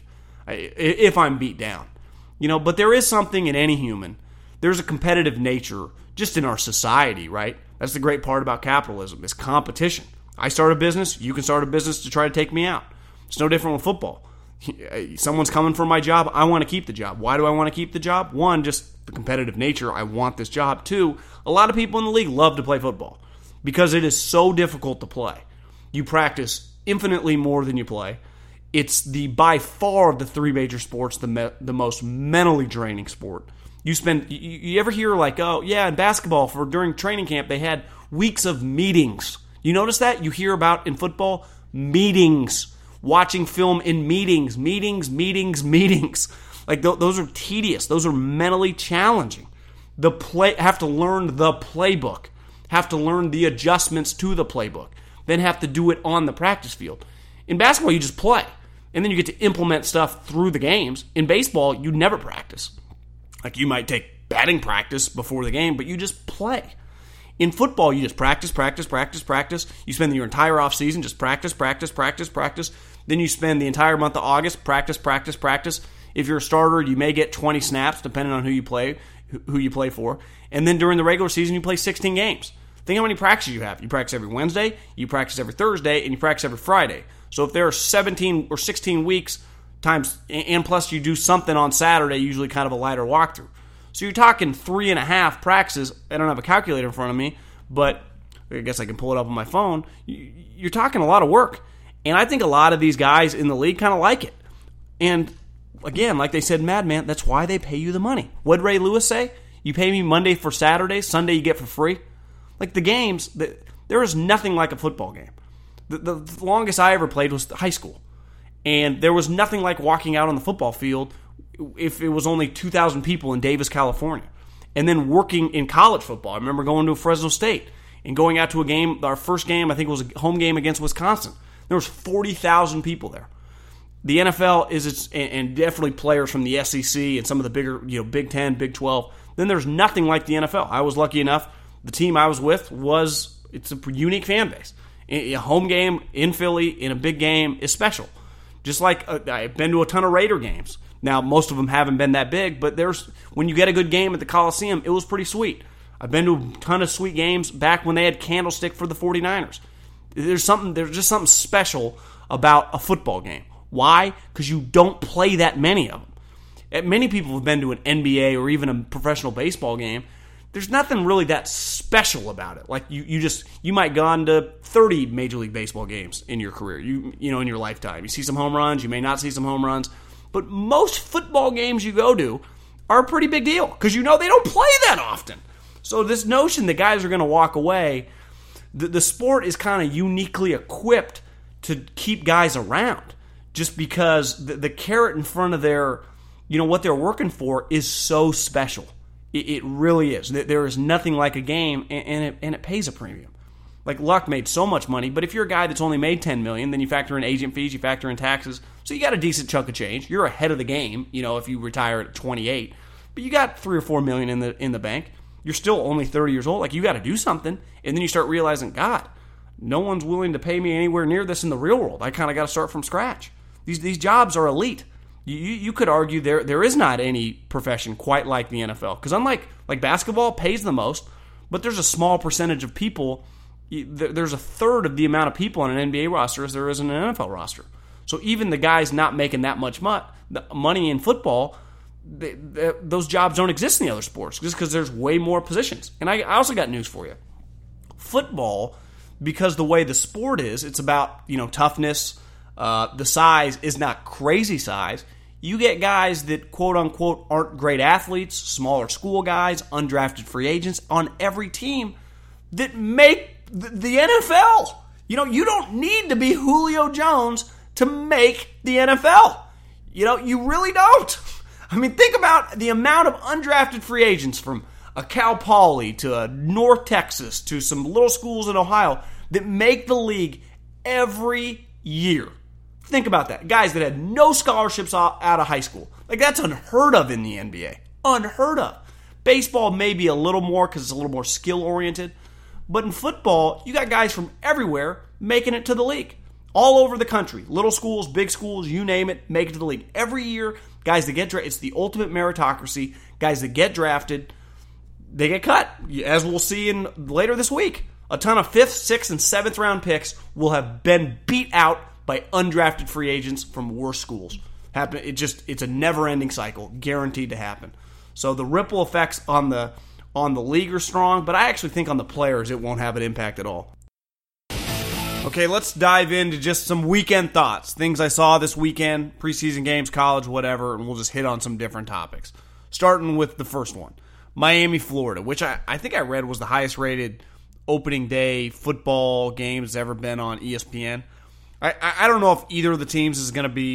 If I'm beat down. But there is something in any human. There's a competitive nature just in our society, right? That's the great part about capitalism, is competition. I start a business, you can start a business to try to take me out. It's no different with football. Someone's coming for my job, I want to keep the job. Why do I want to keep the job? One, just the competitive nature, I want this job. Two, a lot of people in the league love to play football because it is so difficult to play. You practice infinitely more than you play. It's by far of the 3 major sports, the most mentally draining sport. You ever hear in basketball during training camp they had weeks of meetings. You notice that? You hear about in football meetings, watching film in meetings. Like those are tedious. Those are mentally challenging. Have to learn the playbook, have to learn the adjustments to the playbook, then have to do it on the practice field. In basketball, you just play, and then you get to implement stuff through the games. In baseball, you never practice. Like you might take batting practice before the game, but you just play. In football, you just practice. You spend your entire offseason just practice. Then you spend the entire month of August practice. If you're a starter, you may get 20 snaps, depending on who you play for. And then during the regular season, you play 16 games. Think how many practices you have. You practice every Wednesday, you practice every Thursday, and you practice every Friday. So if there are 17 or 16 weeks times, and plus you do something on Saturday, usually kind of a lighter walkthrough. So you're talking 3.5 practices. I don't have a calculator in front of me, but I guess I can pull it up on my phone. You're talking a lot of work. And I think a lot of these guys in the league kind of like it. And again, like they said, Madman, that's why they pay you the money. What'd Ray Lewis say? You pay me Monday for Saturday, Sunday you get for free. Like the games, there is nothing like a football game. The longest I ever played was high school. And there was nothing like walking out on the football field if it was only 2,000 people in Davis, California. And then working in college football. I remember going to Fresno State and going out to a game, our first game, I think it was a home game against Wisconsin. There was 40,000 people there. The NFL and definitely players from the SEC and some of the bigger, Big 10, Big 12. Then there's nothing like the NFL. I was lucky enough. The team I was with it's a unique fan base. A home game in Philly in a big game is special. Just like I've been to a ton of Raider games. Now, most of them haven't been that big, but when you get a good game at the Coliseum, it was pretty sweet. I've been to a ton of sweet games back when they had Candlestick for the 49ers. There's just something special about a football game. Why? Because you don't play that many of them. Many people have been to an NBA or even a professional baseball game. There's nothing really that special about it. Like you might go on to 30 Major League Baseball games in your career. In your lifetime. You see some home runs. You may not see some home runs. But most football games you go to are a pretty big deal because they don't play that often. So this notion that guys are going to walk away, the sport is kind of uniquely equipped to keep guys around just because the carrot in front of their, what they're working for is so special. It really is. There is nothing like a game, and it pays a premium. Like Luck made so much money, but if you're a guy that's only made $10 million, then you factor in agent fees, you factor in taxes, so you got a decent chunk of change. You're ahead of the game, if you retire at 28, but you got $3 or $4 million in the bank. You're still only 30 years old. Like you got to do something, and then you start realizing, God, no one's willing to pay me anywhere near this in the real world. I kind of got to start from scratch. These jobs are elite. You could argue there is not any profession quite like the NFL because unlike basketball pays the most, but there's a small percentage of people. There's a third of the amount of people on an NBA roster as there is in an NFL roster. So even the guys not making that much money in football, those jobs don't exist in the other sports just because there's way more positions. And I also got news for you. Football, because the way the sport is, it's about toughness. The size is not crazy size. You get guys that quote unquote aren't great athletes, smaller school guys, undrafted free agents on every team that make the NFL. You don't need to be Julio Jones to make the NFL. You really don't. I mean, think about the amount of undrafted free agents from a Cal Poly to a North Texas to some little schools in Ohio that make the league every year. Think about that. Guys that had no scholarships out of high school. Like, that's unheard of in the NBA. Unheard of. Baseball may be a little more because it's a little more skill-oriented. But in football, you got guys from everywhere making it to the league. All over the country. Little schools, big schools, you name it, make it to the league. Every year, guys that get drafted, it's the ultimate meritocracy. Guys that get drafted, they get cut. As we'll see later this week. A ton of 5th, 6th, and 7th round picks will have been beat out by undrafted free agents from worse schools. It's a never-ending cycle, guaranteed to happen. So the ripple effects on the league are strong, but I actually think on the players it won't have an impact at all. Okay, let's dive into just some weekend thoughts. Things I saw this weekend, preseason games, college, whatever, and we'll just hit on some different topics. Starting with the first one, Miami, Florida, which I think I read was the highest-rated opening day football game that's ever been on ESPN. I don't know if either of the teams is going to be,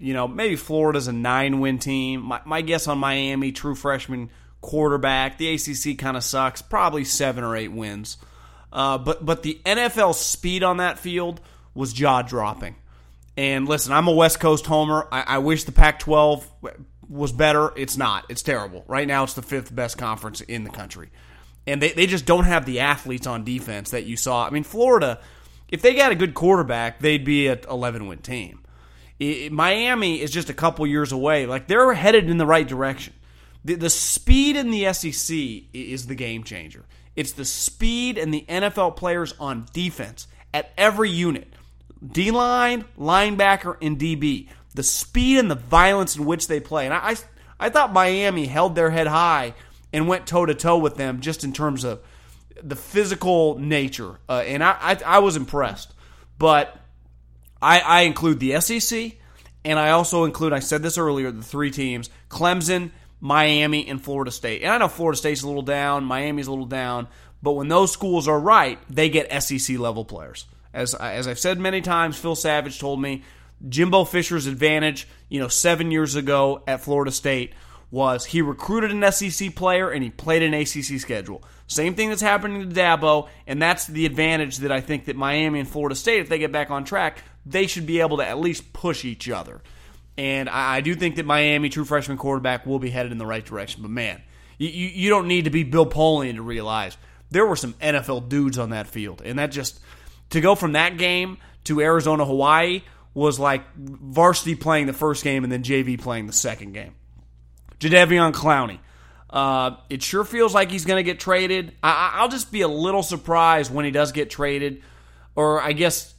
maybe Florida's a 9-win team. My guess on Miami, true freshman quarterback. The ACC kind of sucks. Probably 7 or 8 wins. But the NFL speed on that field was jaw-dropping. And listen, I'm a West Coast homer. I wish the Pac-12 was better. It's not. It's terrible. Right now, it's the 5th best conference in the country. And they just don't have the athletes on defense that you saw. I mean, Florida, if they got a good quarterback, they'd be an 11-win team. Miami is just a couple years away. Like, they're headed in the right direction. The speed in the SEC is the game changer. It's the speed and the NFL players on defense at every unit. D-line, linebacker, and DB. The speed and the violence in which they play. And I thought Miami held their head high and went toe-to-toe with them just in terms of the physical nature. And I was impressed. But I include the SEC, and I also include, I said this earlier, the 3 teams, Clemson, Miami, and Florida State. And I know Florida State's a little down, Miami's a little down, but when those schools are right, they get SEC-level players. As I've said many times, Phil Savage told me, Jimbo Fisher's advantage, 7 years ago at Florida State was he recruited an SEC player and he played an ACC schedule. Same thing that's happening to Dabo, and that's the advantage that I think that Miami and Florida State, if they get back on track, they should be able to at least push each other. And I do think that Miami, true freshman quarterback, will be headed in the right direction. But man, you don't need to be Bill Polian to realize there were some NFL dudes on that field. And that just, to go from that game to Arizona, Hawaii, was like varsity playing the first game and then JV playing the second game. Jadeveon Clowney. It sure feels like he's going to get traded. I'll just be a little surprised when he does get traded, or I guess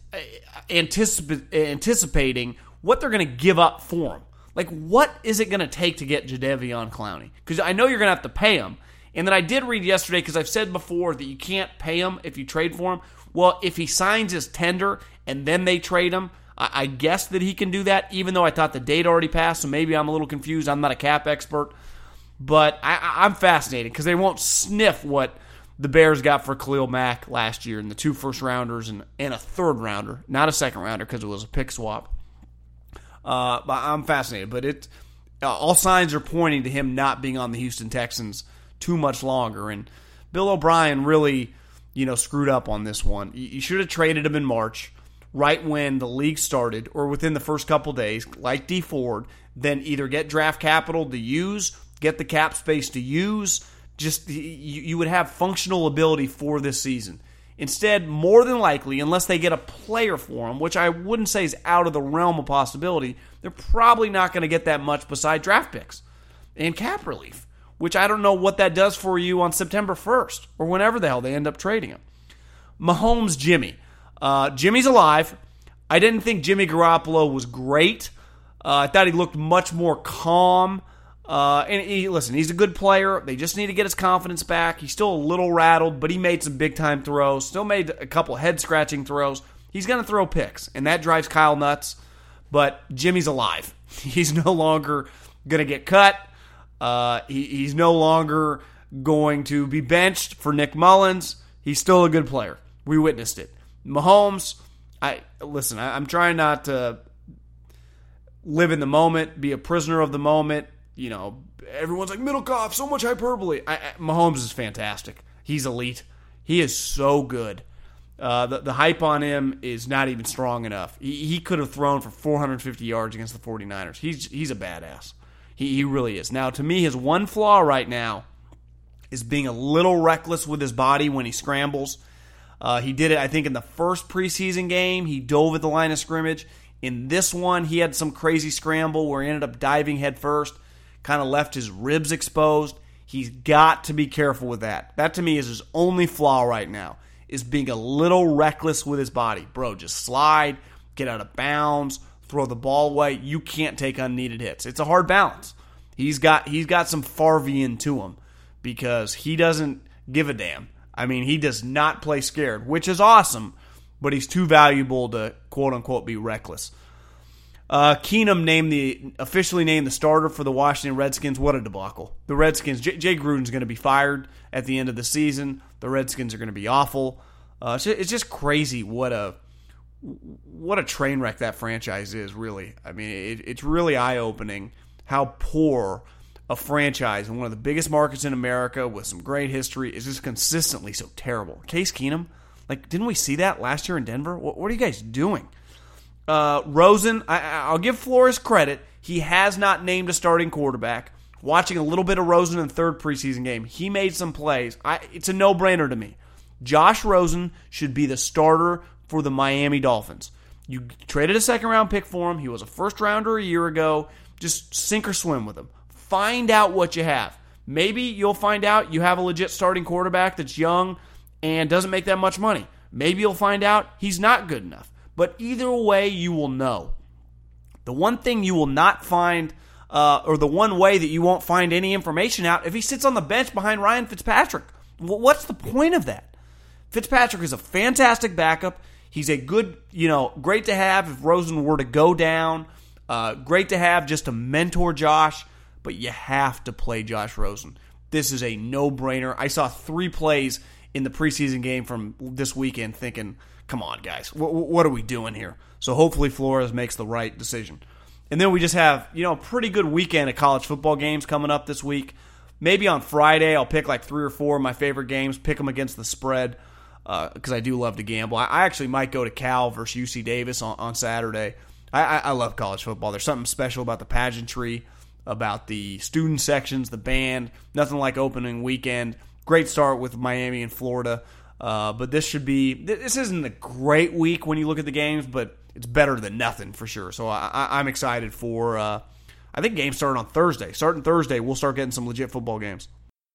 anticipating what they're going to give up for him. Like, what is it going to take to get Jadeveon Clowney? Because I know you're going to have to pay him. And then I did read yesterday, because I've said before that you can't pay him if you trade for him. Well, if he signs his tender and then they trade him, I guess that he can do that, even though I thought the date already passed, so maybe I'm a little confused. I'm not a cap expert. But I'm fascinated because they won't sniff what the Bears got for Khalil Mack last year in the 2 first-rounders and a third-rounder, not a second-rounder because it was a pick swap. But I'm fascinated. But all signs are pointing to him not being on the Houston Texans too much longer. And Bill O'Brien really, screwed up on this one. You should have traded him in March, right when the league started, or within the first couple days, like Dee Ford, then either get draft capital to use, get the cap space to use, just you would have functional ability for this season. Instead, more than likely, unless they get a player for him, which I wouldn't say is out of the realm of possibility, they're probably not going to get that much beside draft picks and cap relief, which I don't know what that does for you on September 1st or whenever the hell they end up trading him. Mahomes Jimmy. Jimmy's alive. I didn't think Jimmy Garoppolo was great. I thought he looked much more calm. Listen, he's a good player. They just need to get his confidence back. He's still a little rattled, but he made some big-time throws. Still made a couple head-scratching throws. He's going to throw picks, and that drives Kyle nuts. But Jimmy's alive. He's no longer going to get cut. He's no longer going to be benched for Nick Mullins. He's still a good player. We witnessed it. Mahomes, I'm trying not to live in the moment, be a prisoner of the moment. Everyone's like, Middlecoff, so much hyperbole. Mahomes is fantastic. He's elite. He is so good. The hype on him is not even strong enough. He could have thrown for 450 yards against the 49ers. He's a badass. He really is. Now, to me, his one flaw right now is being a little reckless with his body when he scrambles. He did it, I think, in the first preseason game. He dove at the line of scrimmage. In this one, he had some crazy scramble where he ended up diving head first, kind of left his ribs exposed. He's got to be careful with that. That, to me, is his only flaw right now, is being a little reckless with his body. Bro, just slide, get out of bounds, throw the ball away. You can't take unneeded hits. It's a hard balance. He's got some Favrean to him because he doesn't give a damn. I mean, he does not play scared, which is awesome, but he's too valuable to, quote-unquote, be reckless. Keenum officially named the starter for the Washington Redskins. What a debacle. The Redskins, Jay Gruden's going to be fired at the end of the season. The Redskins are going to be awful. It's just crazy what a what a train wreck that franchise is, really. I mean, it's really eye-opening how poor a franchise in one of the biggest markets in America with some great history is just consistently so terrible. Case Keenum, like, didn't we see that last year in Denver? What are you guys doing? Rosen, I'll give Flores credit. He has not named a starting quarterback. Watching a little bit of Rosen in the third preseason game, he made some plays. It's a no-brainer to me. Josh Rosen should be the starter for the Miami Dolphins. You traded a second-round pick for him. He was a first-rounder a year ago. Just sink or swim with him. Find out what you have. Maybe you'll find out you have a legit starting quarterback that's young and doesn't make that much money. Maybe you'll find out he's not good enough. But either way, you will know. The one thing you will not find, or the one way that you won't find any information out, if he sits on the bench behind Ryan Fitzpatrick. What's the point of that? Fitzpatrick is a fantastic backup. He's a good, great to have if Rosen were to go down. Great to have just to mentor Josh, but you have to play Josh Rosen. This is a no-brainer. I saw 3 plays in the preseason game from this weekend thinking, come on, guys, what are we doing here? So hopefully Flores makes the right decision. And then we just have, a pretty good weekend of college football games coming up this week. Maybe on Friday I'll pick like 3 or 4 of my favorite games, pick them against the spread, because I do love to gamble. I actually might go to Cal versus UC Davis on Saturday. I love college football. There's something special about the pageantry, about the student sections, the band. Nothing like opening weekend. Great start with Miami and Florida. But this isn't a great week when you look at the games, but it's better than nothing for sure. So I'm excited for, I think games start on Thursday. Starting Thursday, we'll start getting some legit football games.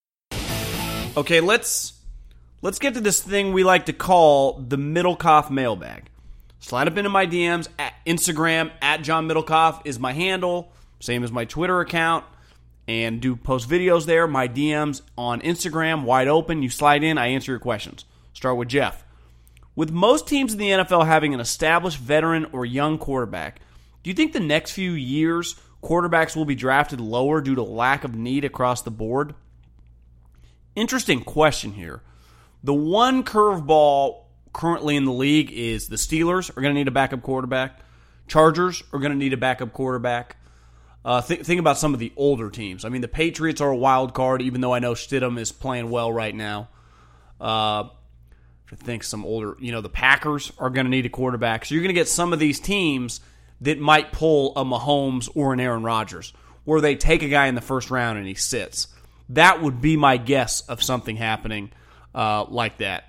Okay, let's get to this thing we like to call the Middlecoff mailbag. Slide up into my DMs at Instagram, at John Middlecoff is my handle, same as my Twitter account, and do post videos there. My DMs on Instagram, wide open. You slide in, I answer your questions. Start with Jeff. With most teams in the NFL having an established veteran or young quarterback, do you think the next few years quarterbacks will be drafted lower due to lack of need across the board? Interesting question here. The one curveball currently in the league is the Steelers are going to need a backup quarterback. Chargers are going to need a backup quarterback. Think about some of the older teams. I mean, the Patriots are a wild card, even though I know Stidham is playing well right now. I think some older, the Packers are going to need a quarterback. So you're going to get some of these teams that might pull a Mahomes or an Aaron Rodgers, where they take a guy in the first round and he sits. That would be my guess of something happening like that.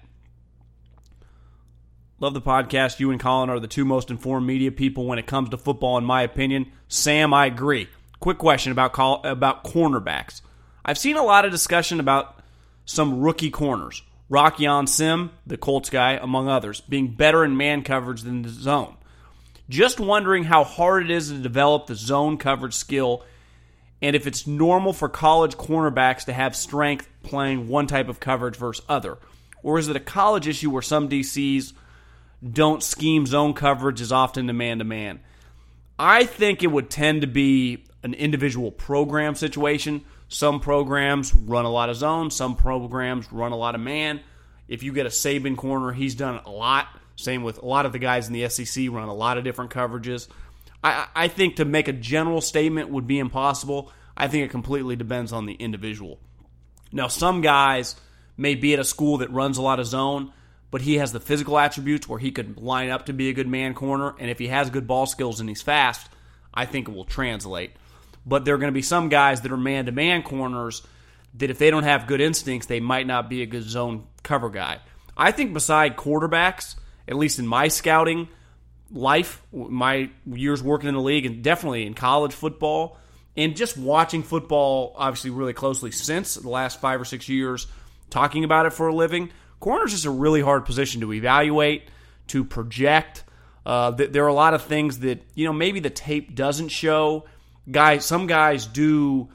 Love the podcast. You and Colin are the 2 most informed media people when it comes to football, in my opinion. Sam, I agree. Quick question about cornerbacks. I've seen a lot of discussion about some rookie corners. Rock-Yan Sim, the Colts guy, among others, being better in man coverage than the zone. Just wondering how hard it is to develop the zone coverage skill and if it's normal for college cornerbacks to have strength playing one type of coverage versus other. Or is it a college issue where some DCs don't scheme zone coverage as often to man-to-man? I think it would tend to be an individual program situation. Some programs run a lot of zone. Some programs run a lot of man. If you get a Saban corner, he's done a lot. Same with a lot of the guys in the SEC run a lot of different coverages. I think to make a general statement would be impossible. I think it completely depends on the individual. Now, some guys may be at a school that runs a lot of zone, but he has the physical attributes where he could line up to be a good man corner, and if he has good ball skills and he's fast, I think it will translate. But there are going to be some guys that are man-to-man corners that if they don't have good instincts, they might not be a good zone cover guy. I think beside quarterbacks, at least in my scouting life, my years working in the league, and definitely in college football, and just watching football obviously really closely since the last 5 or 6 years, talking about it for a living, corner's just a really hard position to evaluate, to project. There are a lot of things that, maybe the tape doesn't show. Some guys do,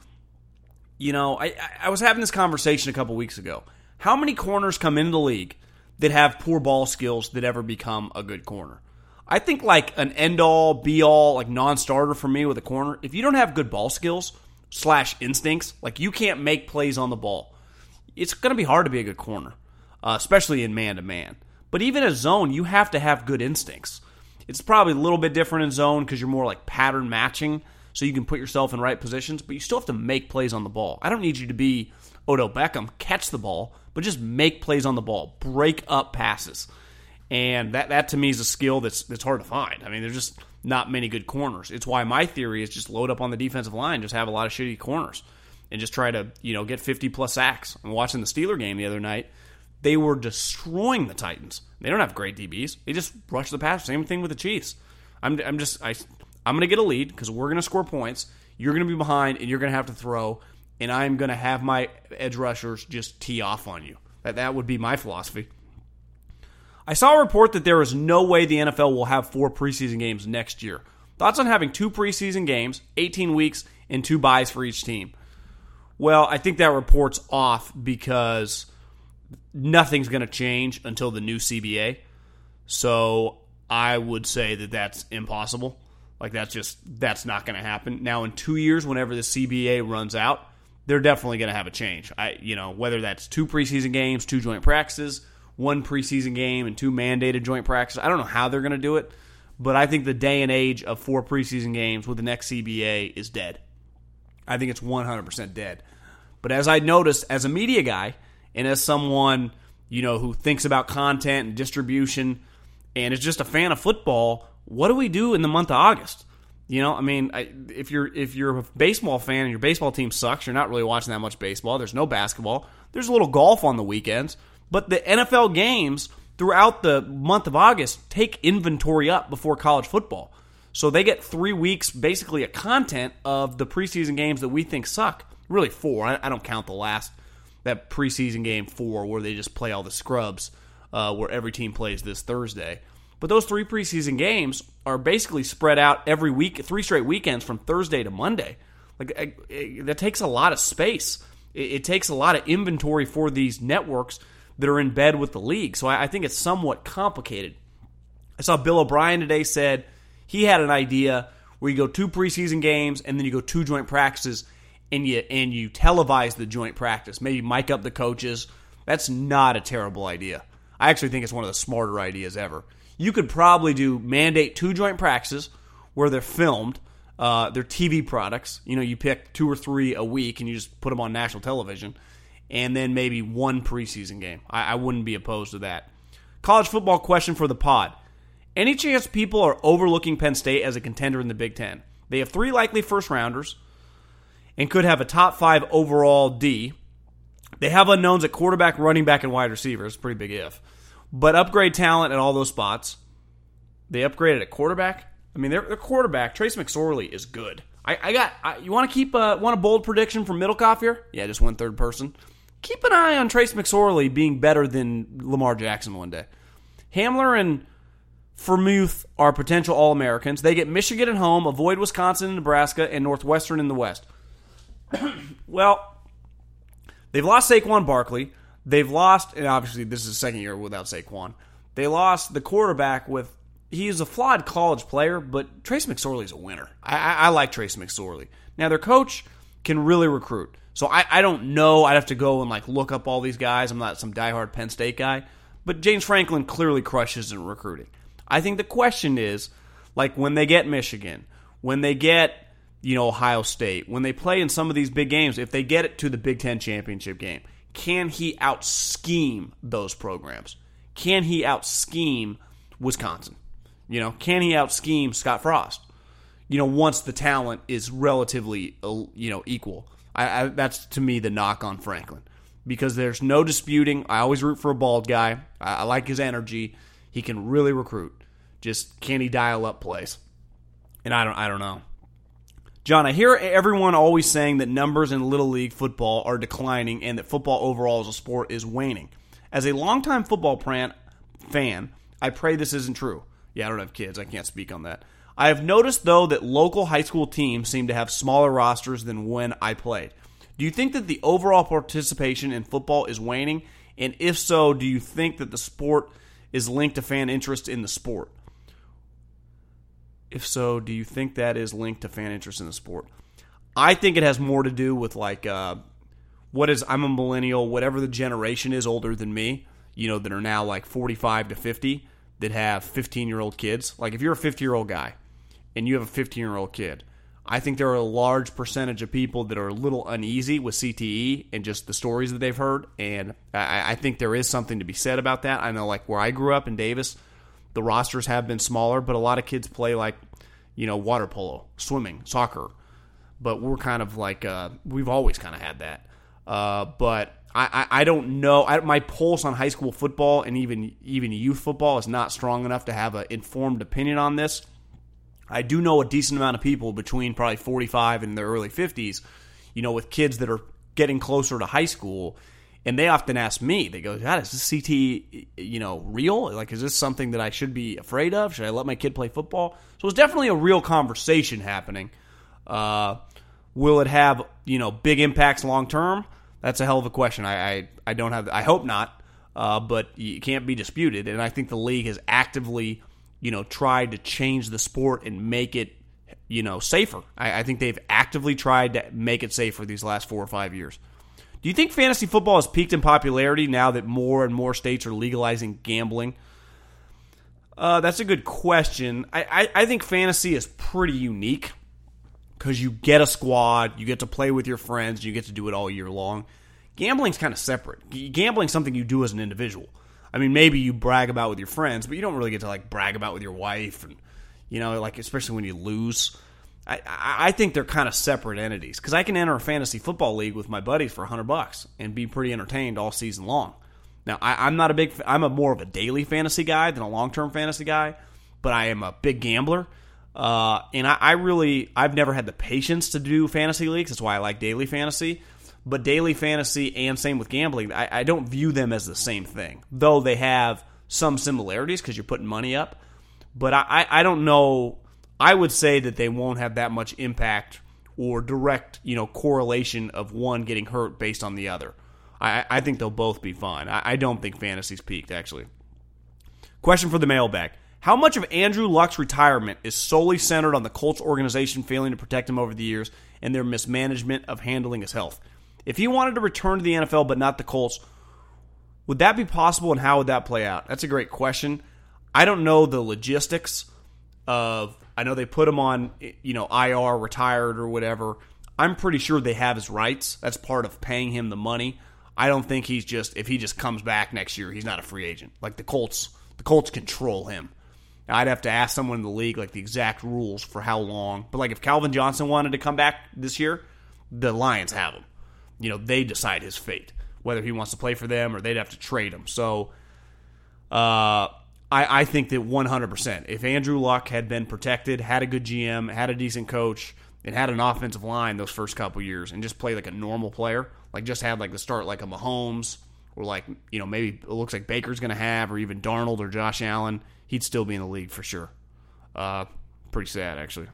I was having this conversation a couple weeks ago. How many corners come into the league that have poor ball skills that ever become a good corner? I think like an end-all, be-all, like non-starter for me with a corner, if you don't have good ball skills / instincts, like you can't make plays on the ball, it's going to be hard to be a good corner. Especially in man-to-man. But even a zone, you have to have good instincts. It's probably a little bit different in zone because you're more like pattern matching, so you can put yourself in right positions, but you still have to make plays on the ball. I don't need you to be Odell Beckham, catch the ball, but just make plays on the ball, break up passes. And that to me is a skill that's hard to find. I mean, there's just not many good corners. It's why my theory is just load up on the defensive line, just have a lot of shitty corners, and just try to, get 50-plus sacks. I'm watching the Steeler game the other night. They were destroying the Titans. They don't have great DBs. They just rush the pass. Same thing with the Chiefs. I'm going to get a lead because we're going to score points. You're going to be behind, and you're going to have to throw, and I'm going to have my edge rushers just tee off on you. That would be my philosophy. I saw a report that there is no way the NFL will have 4 preseason games next year. Thoughts on having 2 preseason games, 18 weeks, and 2 byes for each team? Well, I think that report's off because nothing's going to change until the new CBA. So I would say that that's impossible. Like, that's not going to happen. Now, in 2 years, whenever the CBA runs out, they're definitely going to have a change. Whether that's 2 preseason games, 2 joint practices, 1 preseason game, and 2 mandated joint practices. I don't know how they're going to do it, but I think the day and age of 4 preseason games with the next CBA is dead. I think it's 100% dead. But as I noticed, as a media guy, and as someone, who thinks about content and distribution, and is just a fan of football, what do we do in the month of August? If you're a baseball fan and your baseball team sucks, you're not really watching that much baseball. There's no basketball. There's a little golf on the weekends. But the NFL games throughout the month of August take inventory up before college football. So they get 3 weeks basically of content of the preseason games that we think suck. Really 4. I don't count that preseason game 4 where they just play all the scrubs where every team plays this Thursday. But those 3 preseason games are basically spread out every week, 3 straight weekends from Thursday to Monday. That takes a lot of space. It takes a lot of inventory for these networks that are in bed with the league. So I think it's somewhat complicated. I saw Bill O'Brien today said he had an idea where you go 2 preseason games and then you go 2 joint practices and you televise the joint practice. Maybe mic up the coaches. That's not a terrible idea. I actually think it's one of the smarter ideas ever. You could probably mandate 2 joint practices where they're filmed. They're TV products. You pick 2 or 3 a week and you just put them on national television. And then maybe 1 preseason game. I wouldn't be opposed to that. College football question for the pod. Any chance people are overlooking Penn State as a contender in the Big Ten? They have 3 likely first-rounders and could have a top 5 overall D. They have unknowns at quarterback, running back, and wide receiver. It's a pretty big if. But upgrade talent at all those spots. They upgraded at quarterback. Their quarterback, Trace McSorley, is good. You want to keep want a bold prediction from Middlecoff here? Yeah, just one third person. Keep an eye on Trace McSorley being better than Lamar Jackson one day. Hamler and Freiermuth are potential All-Americans. They get Michigan at home, avoid Wisconsin and Nebraska, and Northwestern in the West. Well, they've lost Saquon Barkley. They've lost, and obviously this is the second year without Saquon. They lost the quarterback with, he's a flawed college player, but Trace McSorley's a winner. I like Trace McSorley. Now, their coach can really recruit. So I don't know. I'd have to go and look up all these guys. I'm not some diehard Penn State guy. But James Franklin clearly crushes in recruiting. I think the question is, when they get Michigan, when they get Ohio State, when they play in some of these big games, if they get it to the Big Ten championship game, can he out-scheme those programs? Can he out-scheme Wisconsin? Can he out-scheme Scott Frost? Once the talent is relatively equal. That's, to me, the knock on Franklin. Because there's no disputing. I always root for a bald guy. I like his energy. He can really recruit. Just can he dial up plays? And I don't know. John, I hear everyone always saying that numbers in Little League football are declining and that football overall as a sport is waning. As a longtime football fan, I pray this isn't true. Yeah, I don't have kids. I can't speak on that. I have noticed, though, that local high school teams seem to have smaller rosters than when I played. Do you think that the overall participation in football is waning? And if so, do you think that the sport is linked to fan interest in the sport? If so, do you think that is linked to fan interest in the sport? I think it has more to do with I'm a millennial, whatever the generation is older than me, that are now 45 to 50. that have 15-year-old kids. Like if you're a 50-year-old guy and you have a 15-year-old kid, I think there are a large percentage of people that are a little uneasy with CTE and just the stories that they've heard. And I think there is something to be said about that. I know like where I grew up in Davis, the rosters have been smaller, but a lot of kids play like, water polo, swimming, soccer. But we're kind of like, we've always kind of had that. But I don't know. My pulse on high school football and even youth football is not strong enough to have an informed opinion on this. I do know a decent amount of people between probably 45 and their early 50s, with kids that are getting closer to high school, and they often ask me, they go, God, is this CT, real? Like, is this something that I should be afraid of? Should I let my kid play football? So it's definitely a real conversation happening. Will it have, big impacts long term? That's a hell of a question. I don't have, I hope not, but it can't be disputed. And I think the league has actively tried to change the sport and make it, safer. I think they've actively tried to make it safer these last 4 or 5 years. Do you think fantasy football has peaked in popularity now that more and more states are legalizing gambling? That's a good question. I think fantasy is pretty unique because you get a squad, you get to play with your friends, you get to do it all year long. Gambling's kind of separate. Gambling's something you do as an individual. I mean, maybe you brag about with your friends, but you don't really get to like brag about with your wife, and especially when you lose. I think they're kind of separate entities because I can enter a fantasy football league with my buddies for $100 and be pretty entertained all season long. Now, I'm more of a daily fantasy guy than a long-term fantasy guy, but I am a big gambler, and I've never had the patience to do fantasy leagues. That's why I like daily fantasy. But daily fantasy and same with gambling, I don't view them as the same thing, though they have some similarities because you're putting money up. But I don't know. I would say that they won't have that much impact or direct correlation of one getting hurt based on the other. I think they'll both be fine. I don't think fantasy's peaked, actually. Question for the mailbag. How much of Andrew Luck's retirement is solely centered on the Colts organization failing to protect him over the years and their mismanagement of handling his health? If he wanted to return to the NFL but not the Colts, would that be possible, and how would that play out? That's a great question. I don't know the logistics of, I know they put him on, IR, retired or whatever. I'm pretty sure they have his rights. That's part of paying him the money. I don't think if he just comes back next year, he's not a free agent. Like the Colts control him. Now, I'd have to ask someone in the league like the exact rules for how long. But like if Calvin Johnson wanted to come back this year, the Lions have him. They decide his fate, whether he wants to play for them or they'd have to trade him. So I think that 100%, if Andrew Luck had been protected, had a good GM, had a decent coach, and had an offensive line those first couple years and just played like a normal player, like just had like the start like a Mahomes or like, maybe it looks like Baker's going to have, or even Darnold or Josh Allen, he'd still be in the league for sure. Pretty sad, actually.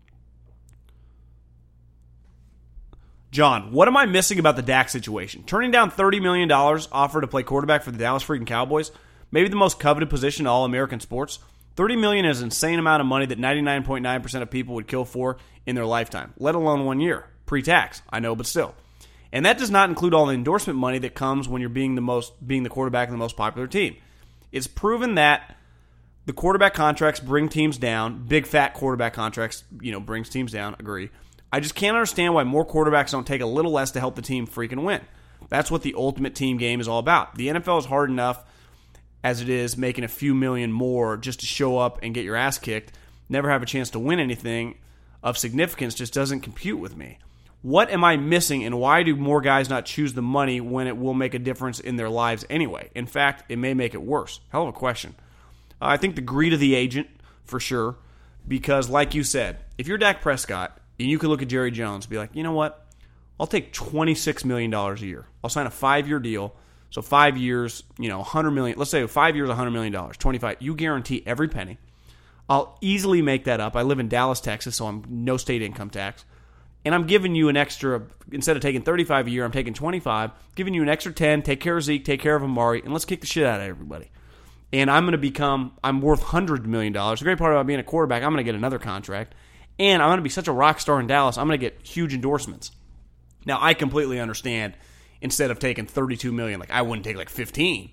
John, what am I missing about the Dak situation? Turning down $30 million offer to play quarterback for the Dallas freaking Cowboys, maybe the most coveted position in all American sports. $30 million is an insane amount of money that 99.9% of people would kill for in their lifetime, let alone 1 year. Pre-tax, I know, but still. And that does not include all the endorsement money that comes when you're being the quarterback of the most popular team. It's proven that the quarterback contracts bring teams down. Big fat quarterback contracts, brings teams down, agree. I just can't understand why more quarterbacks don't take a little less to help the team freaking win. That's what the ultimate team game is all about. The NFL is hard enough as it is making a few million more just to show up and get your ass kicked. Never have a chance to win anything of significance just doesn't compute with me. What am I missing, and why do more guys not choose the money when it will make a difference in their lives anyway? In fact, it may make it worse. Hell of a question. I think the greed of the agent, for sure, because like you said, if you're Dak Prescott, and you could look at Jerry Jones and be like, you know what? I'll take $26 million a year. I'll sign a 5-year deal. So 5 years, $100 million. Let's say 5 years, $100 million. 25. You guarantee every penny. I'll easily make that up. I live in Dallas, Texas, so I'm no state income tax. And I'm giving you an extra, instead of taking 35 a year, I'm taking 25, giving you an extra 10, take care of Zeke, take care of Amari, and let's kick the shit out of everybody. And I'm worth $100 million. The great part about being a quarterback, I'm going to get another contract. And I'm going to be such a rock star in Dallas, I'm going to get huge endorsements. Now, I completely understand, instead of taking $32 million, like I wouldn't take like 15.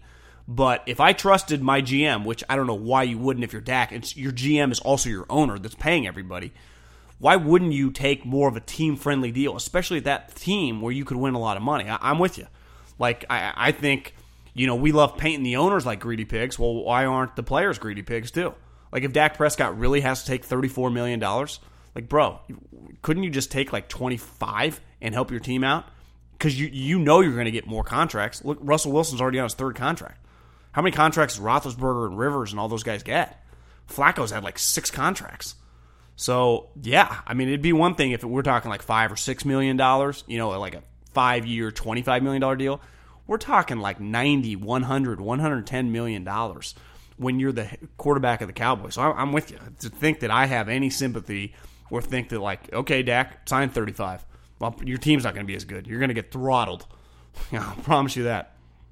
But if I trusted my GM, which I don't know why you wouldn't if you're Dak, your GM is also your owner that's paying everybody, why wouldn't you take more of a team-friendly deal, especially at that team where you could win a lot of money? I'm with you. Like, I think, we love painting the owners like greedy pigs. Well, why aren't the players greedy pigs too? Like, if Dak Prescott really has to take $34 million, like, bro, couldn't you just take like 25 and help your team out? Because you know you're going to get more contracts. Look, Russell Wilson's already on his third contract. How many contracts does Roethlisberger and Rivers and all those guys get? Flacco's had like 6 contracts. So, yeah, I mean, it'd be one thing if we're talking like $5 or $6 million, like a 5-year, $25 million deal. We're talking like $90, $100, $110 million when you're the quarterback of the Cowboys. So I'm with you. To think that I have any sympathy or think that, like, okay, Dak, sign 35. Well, your team's not going to be as good. You're going to get throttled. I promise you that.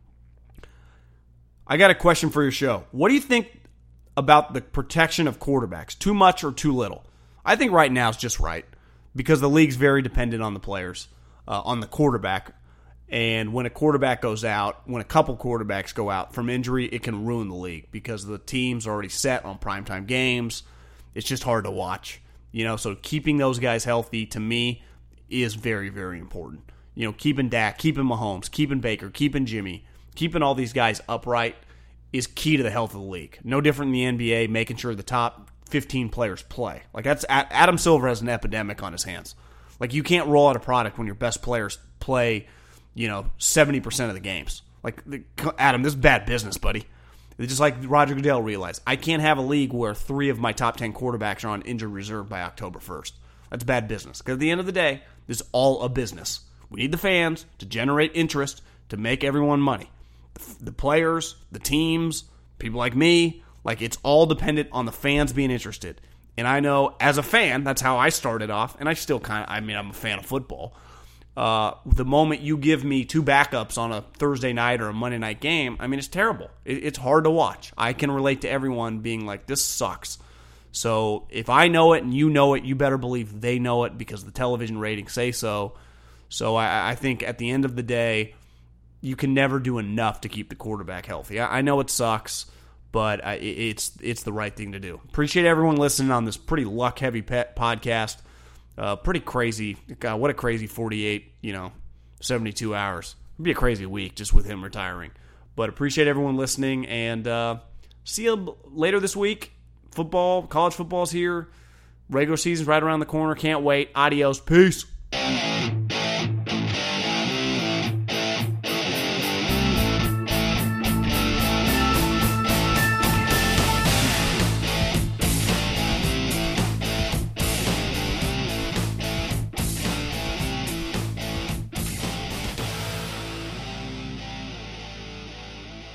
I got a question for your show. What do you think about the protection of quarterbacks? Too much or too little? I think right now it's just right because the league's very dependent on the players, on the quarterback. And when a quarterback goes out, when a couple quarterbacks go out from injury, it can ruin the league because the team's already set on primetime games. It's just hard to watch. So keeping those guys healthy, to me, is very, very important. Keeping Dak, keeping Mahomes, keeping Baker, keeping Jimmy, keeping all these guys upright is key to the health of the league. No different than the NBA, making sure the top 15 players play. Like, that's Adam Silver has an epidemic on his hands. Like, you can't roll out a product when your best players play, 70% of the games. Like, Adam, this is bad business, buddy. It's just like Roger Goodell realized. I can't have a league where 3 of my top 10 quarterbacks are on injured reserve by October 1st. That's bad business. Because at the end of the day, this is all a business. We need the fans to generate interest to make everyone money. The players, the teams, people like me, like, it's all dependent on the fans being interested. And I know, as a fan, that's how I started off, and I still I'm a fan of football. The moment you give me 2 backups on a Thursday night or a Monday night game, it's terrible. It's hard to watch. I can relate to everyone being like, this sucks. So if I know it and you know it, you better believe they know it because the television ratings say so. So I think at the end of the day, you can never do enough to keep the quarterback healthy. I know it sucks, but it's the right thing to do. Appreciate everyone listening on this pretty luck-heavy podcast. Pretty crazy. God, what a crazy 48, 72 hours. It'd be a crazy week just with him retiring. But appreciate everyone listening, and see you later this week. College football's here. Regular season's right around the corner. Can't wait. Adios. Peace.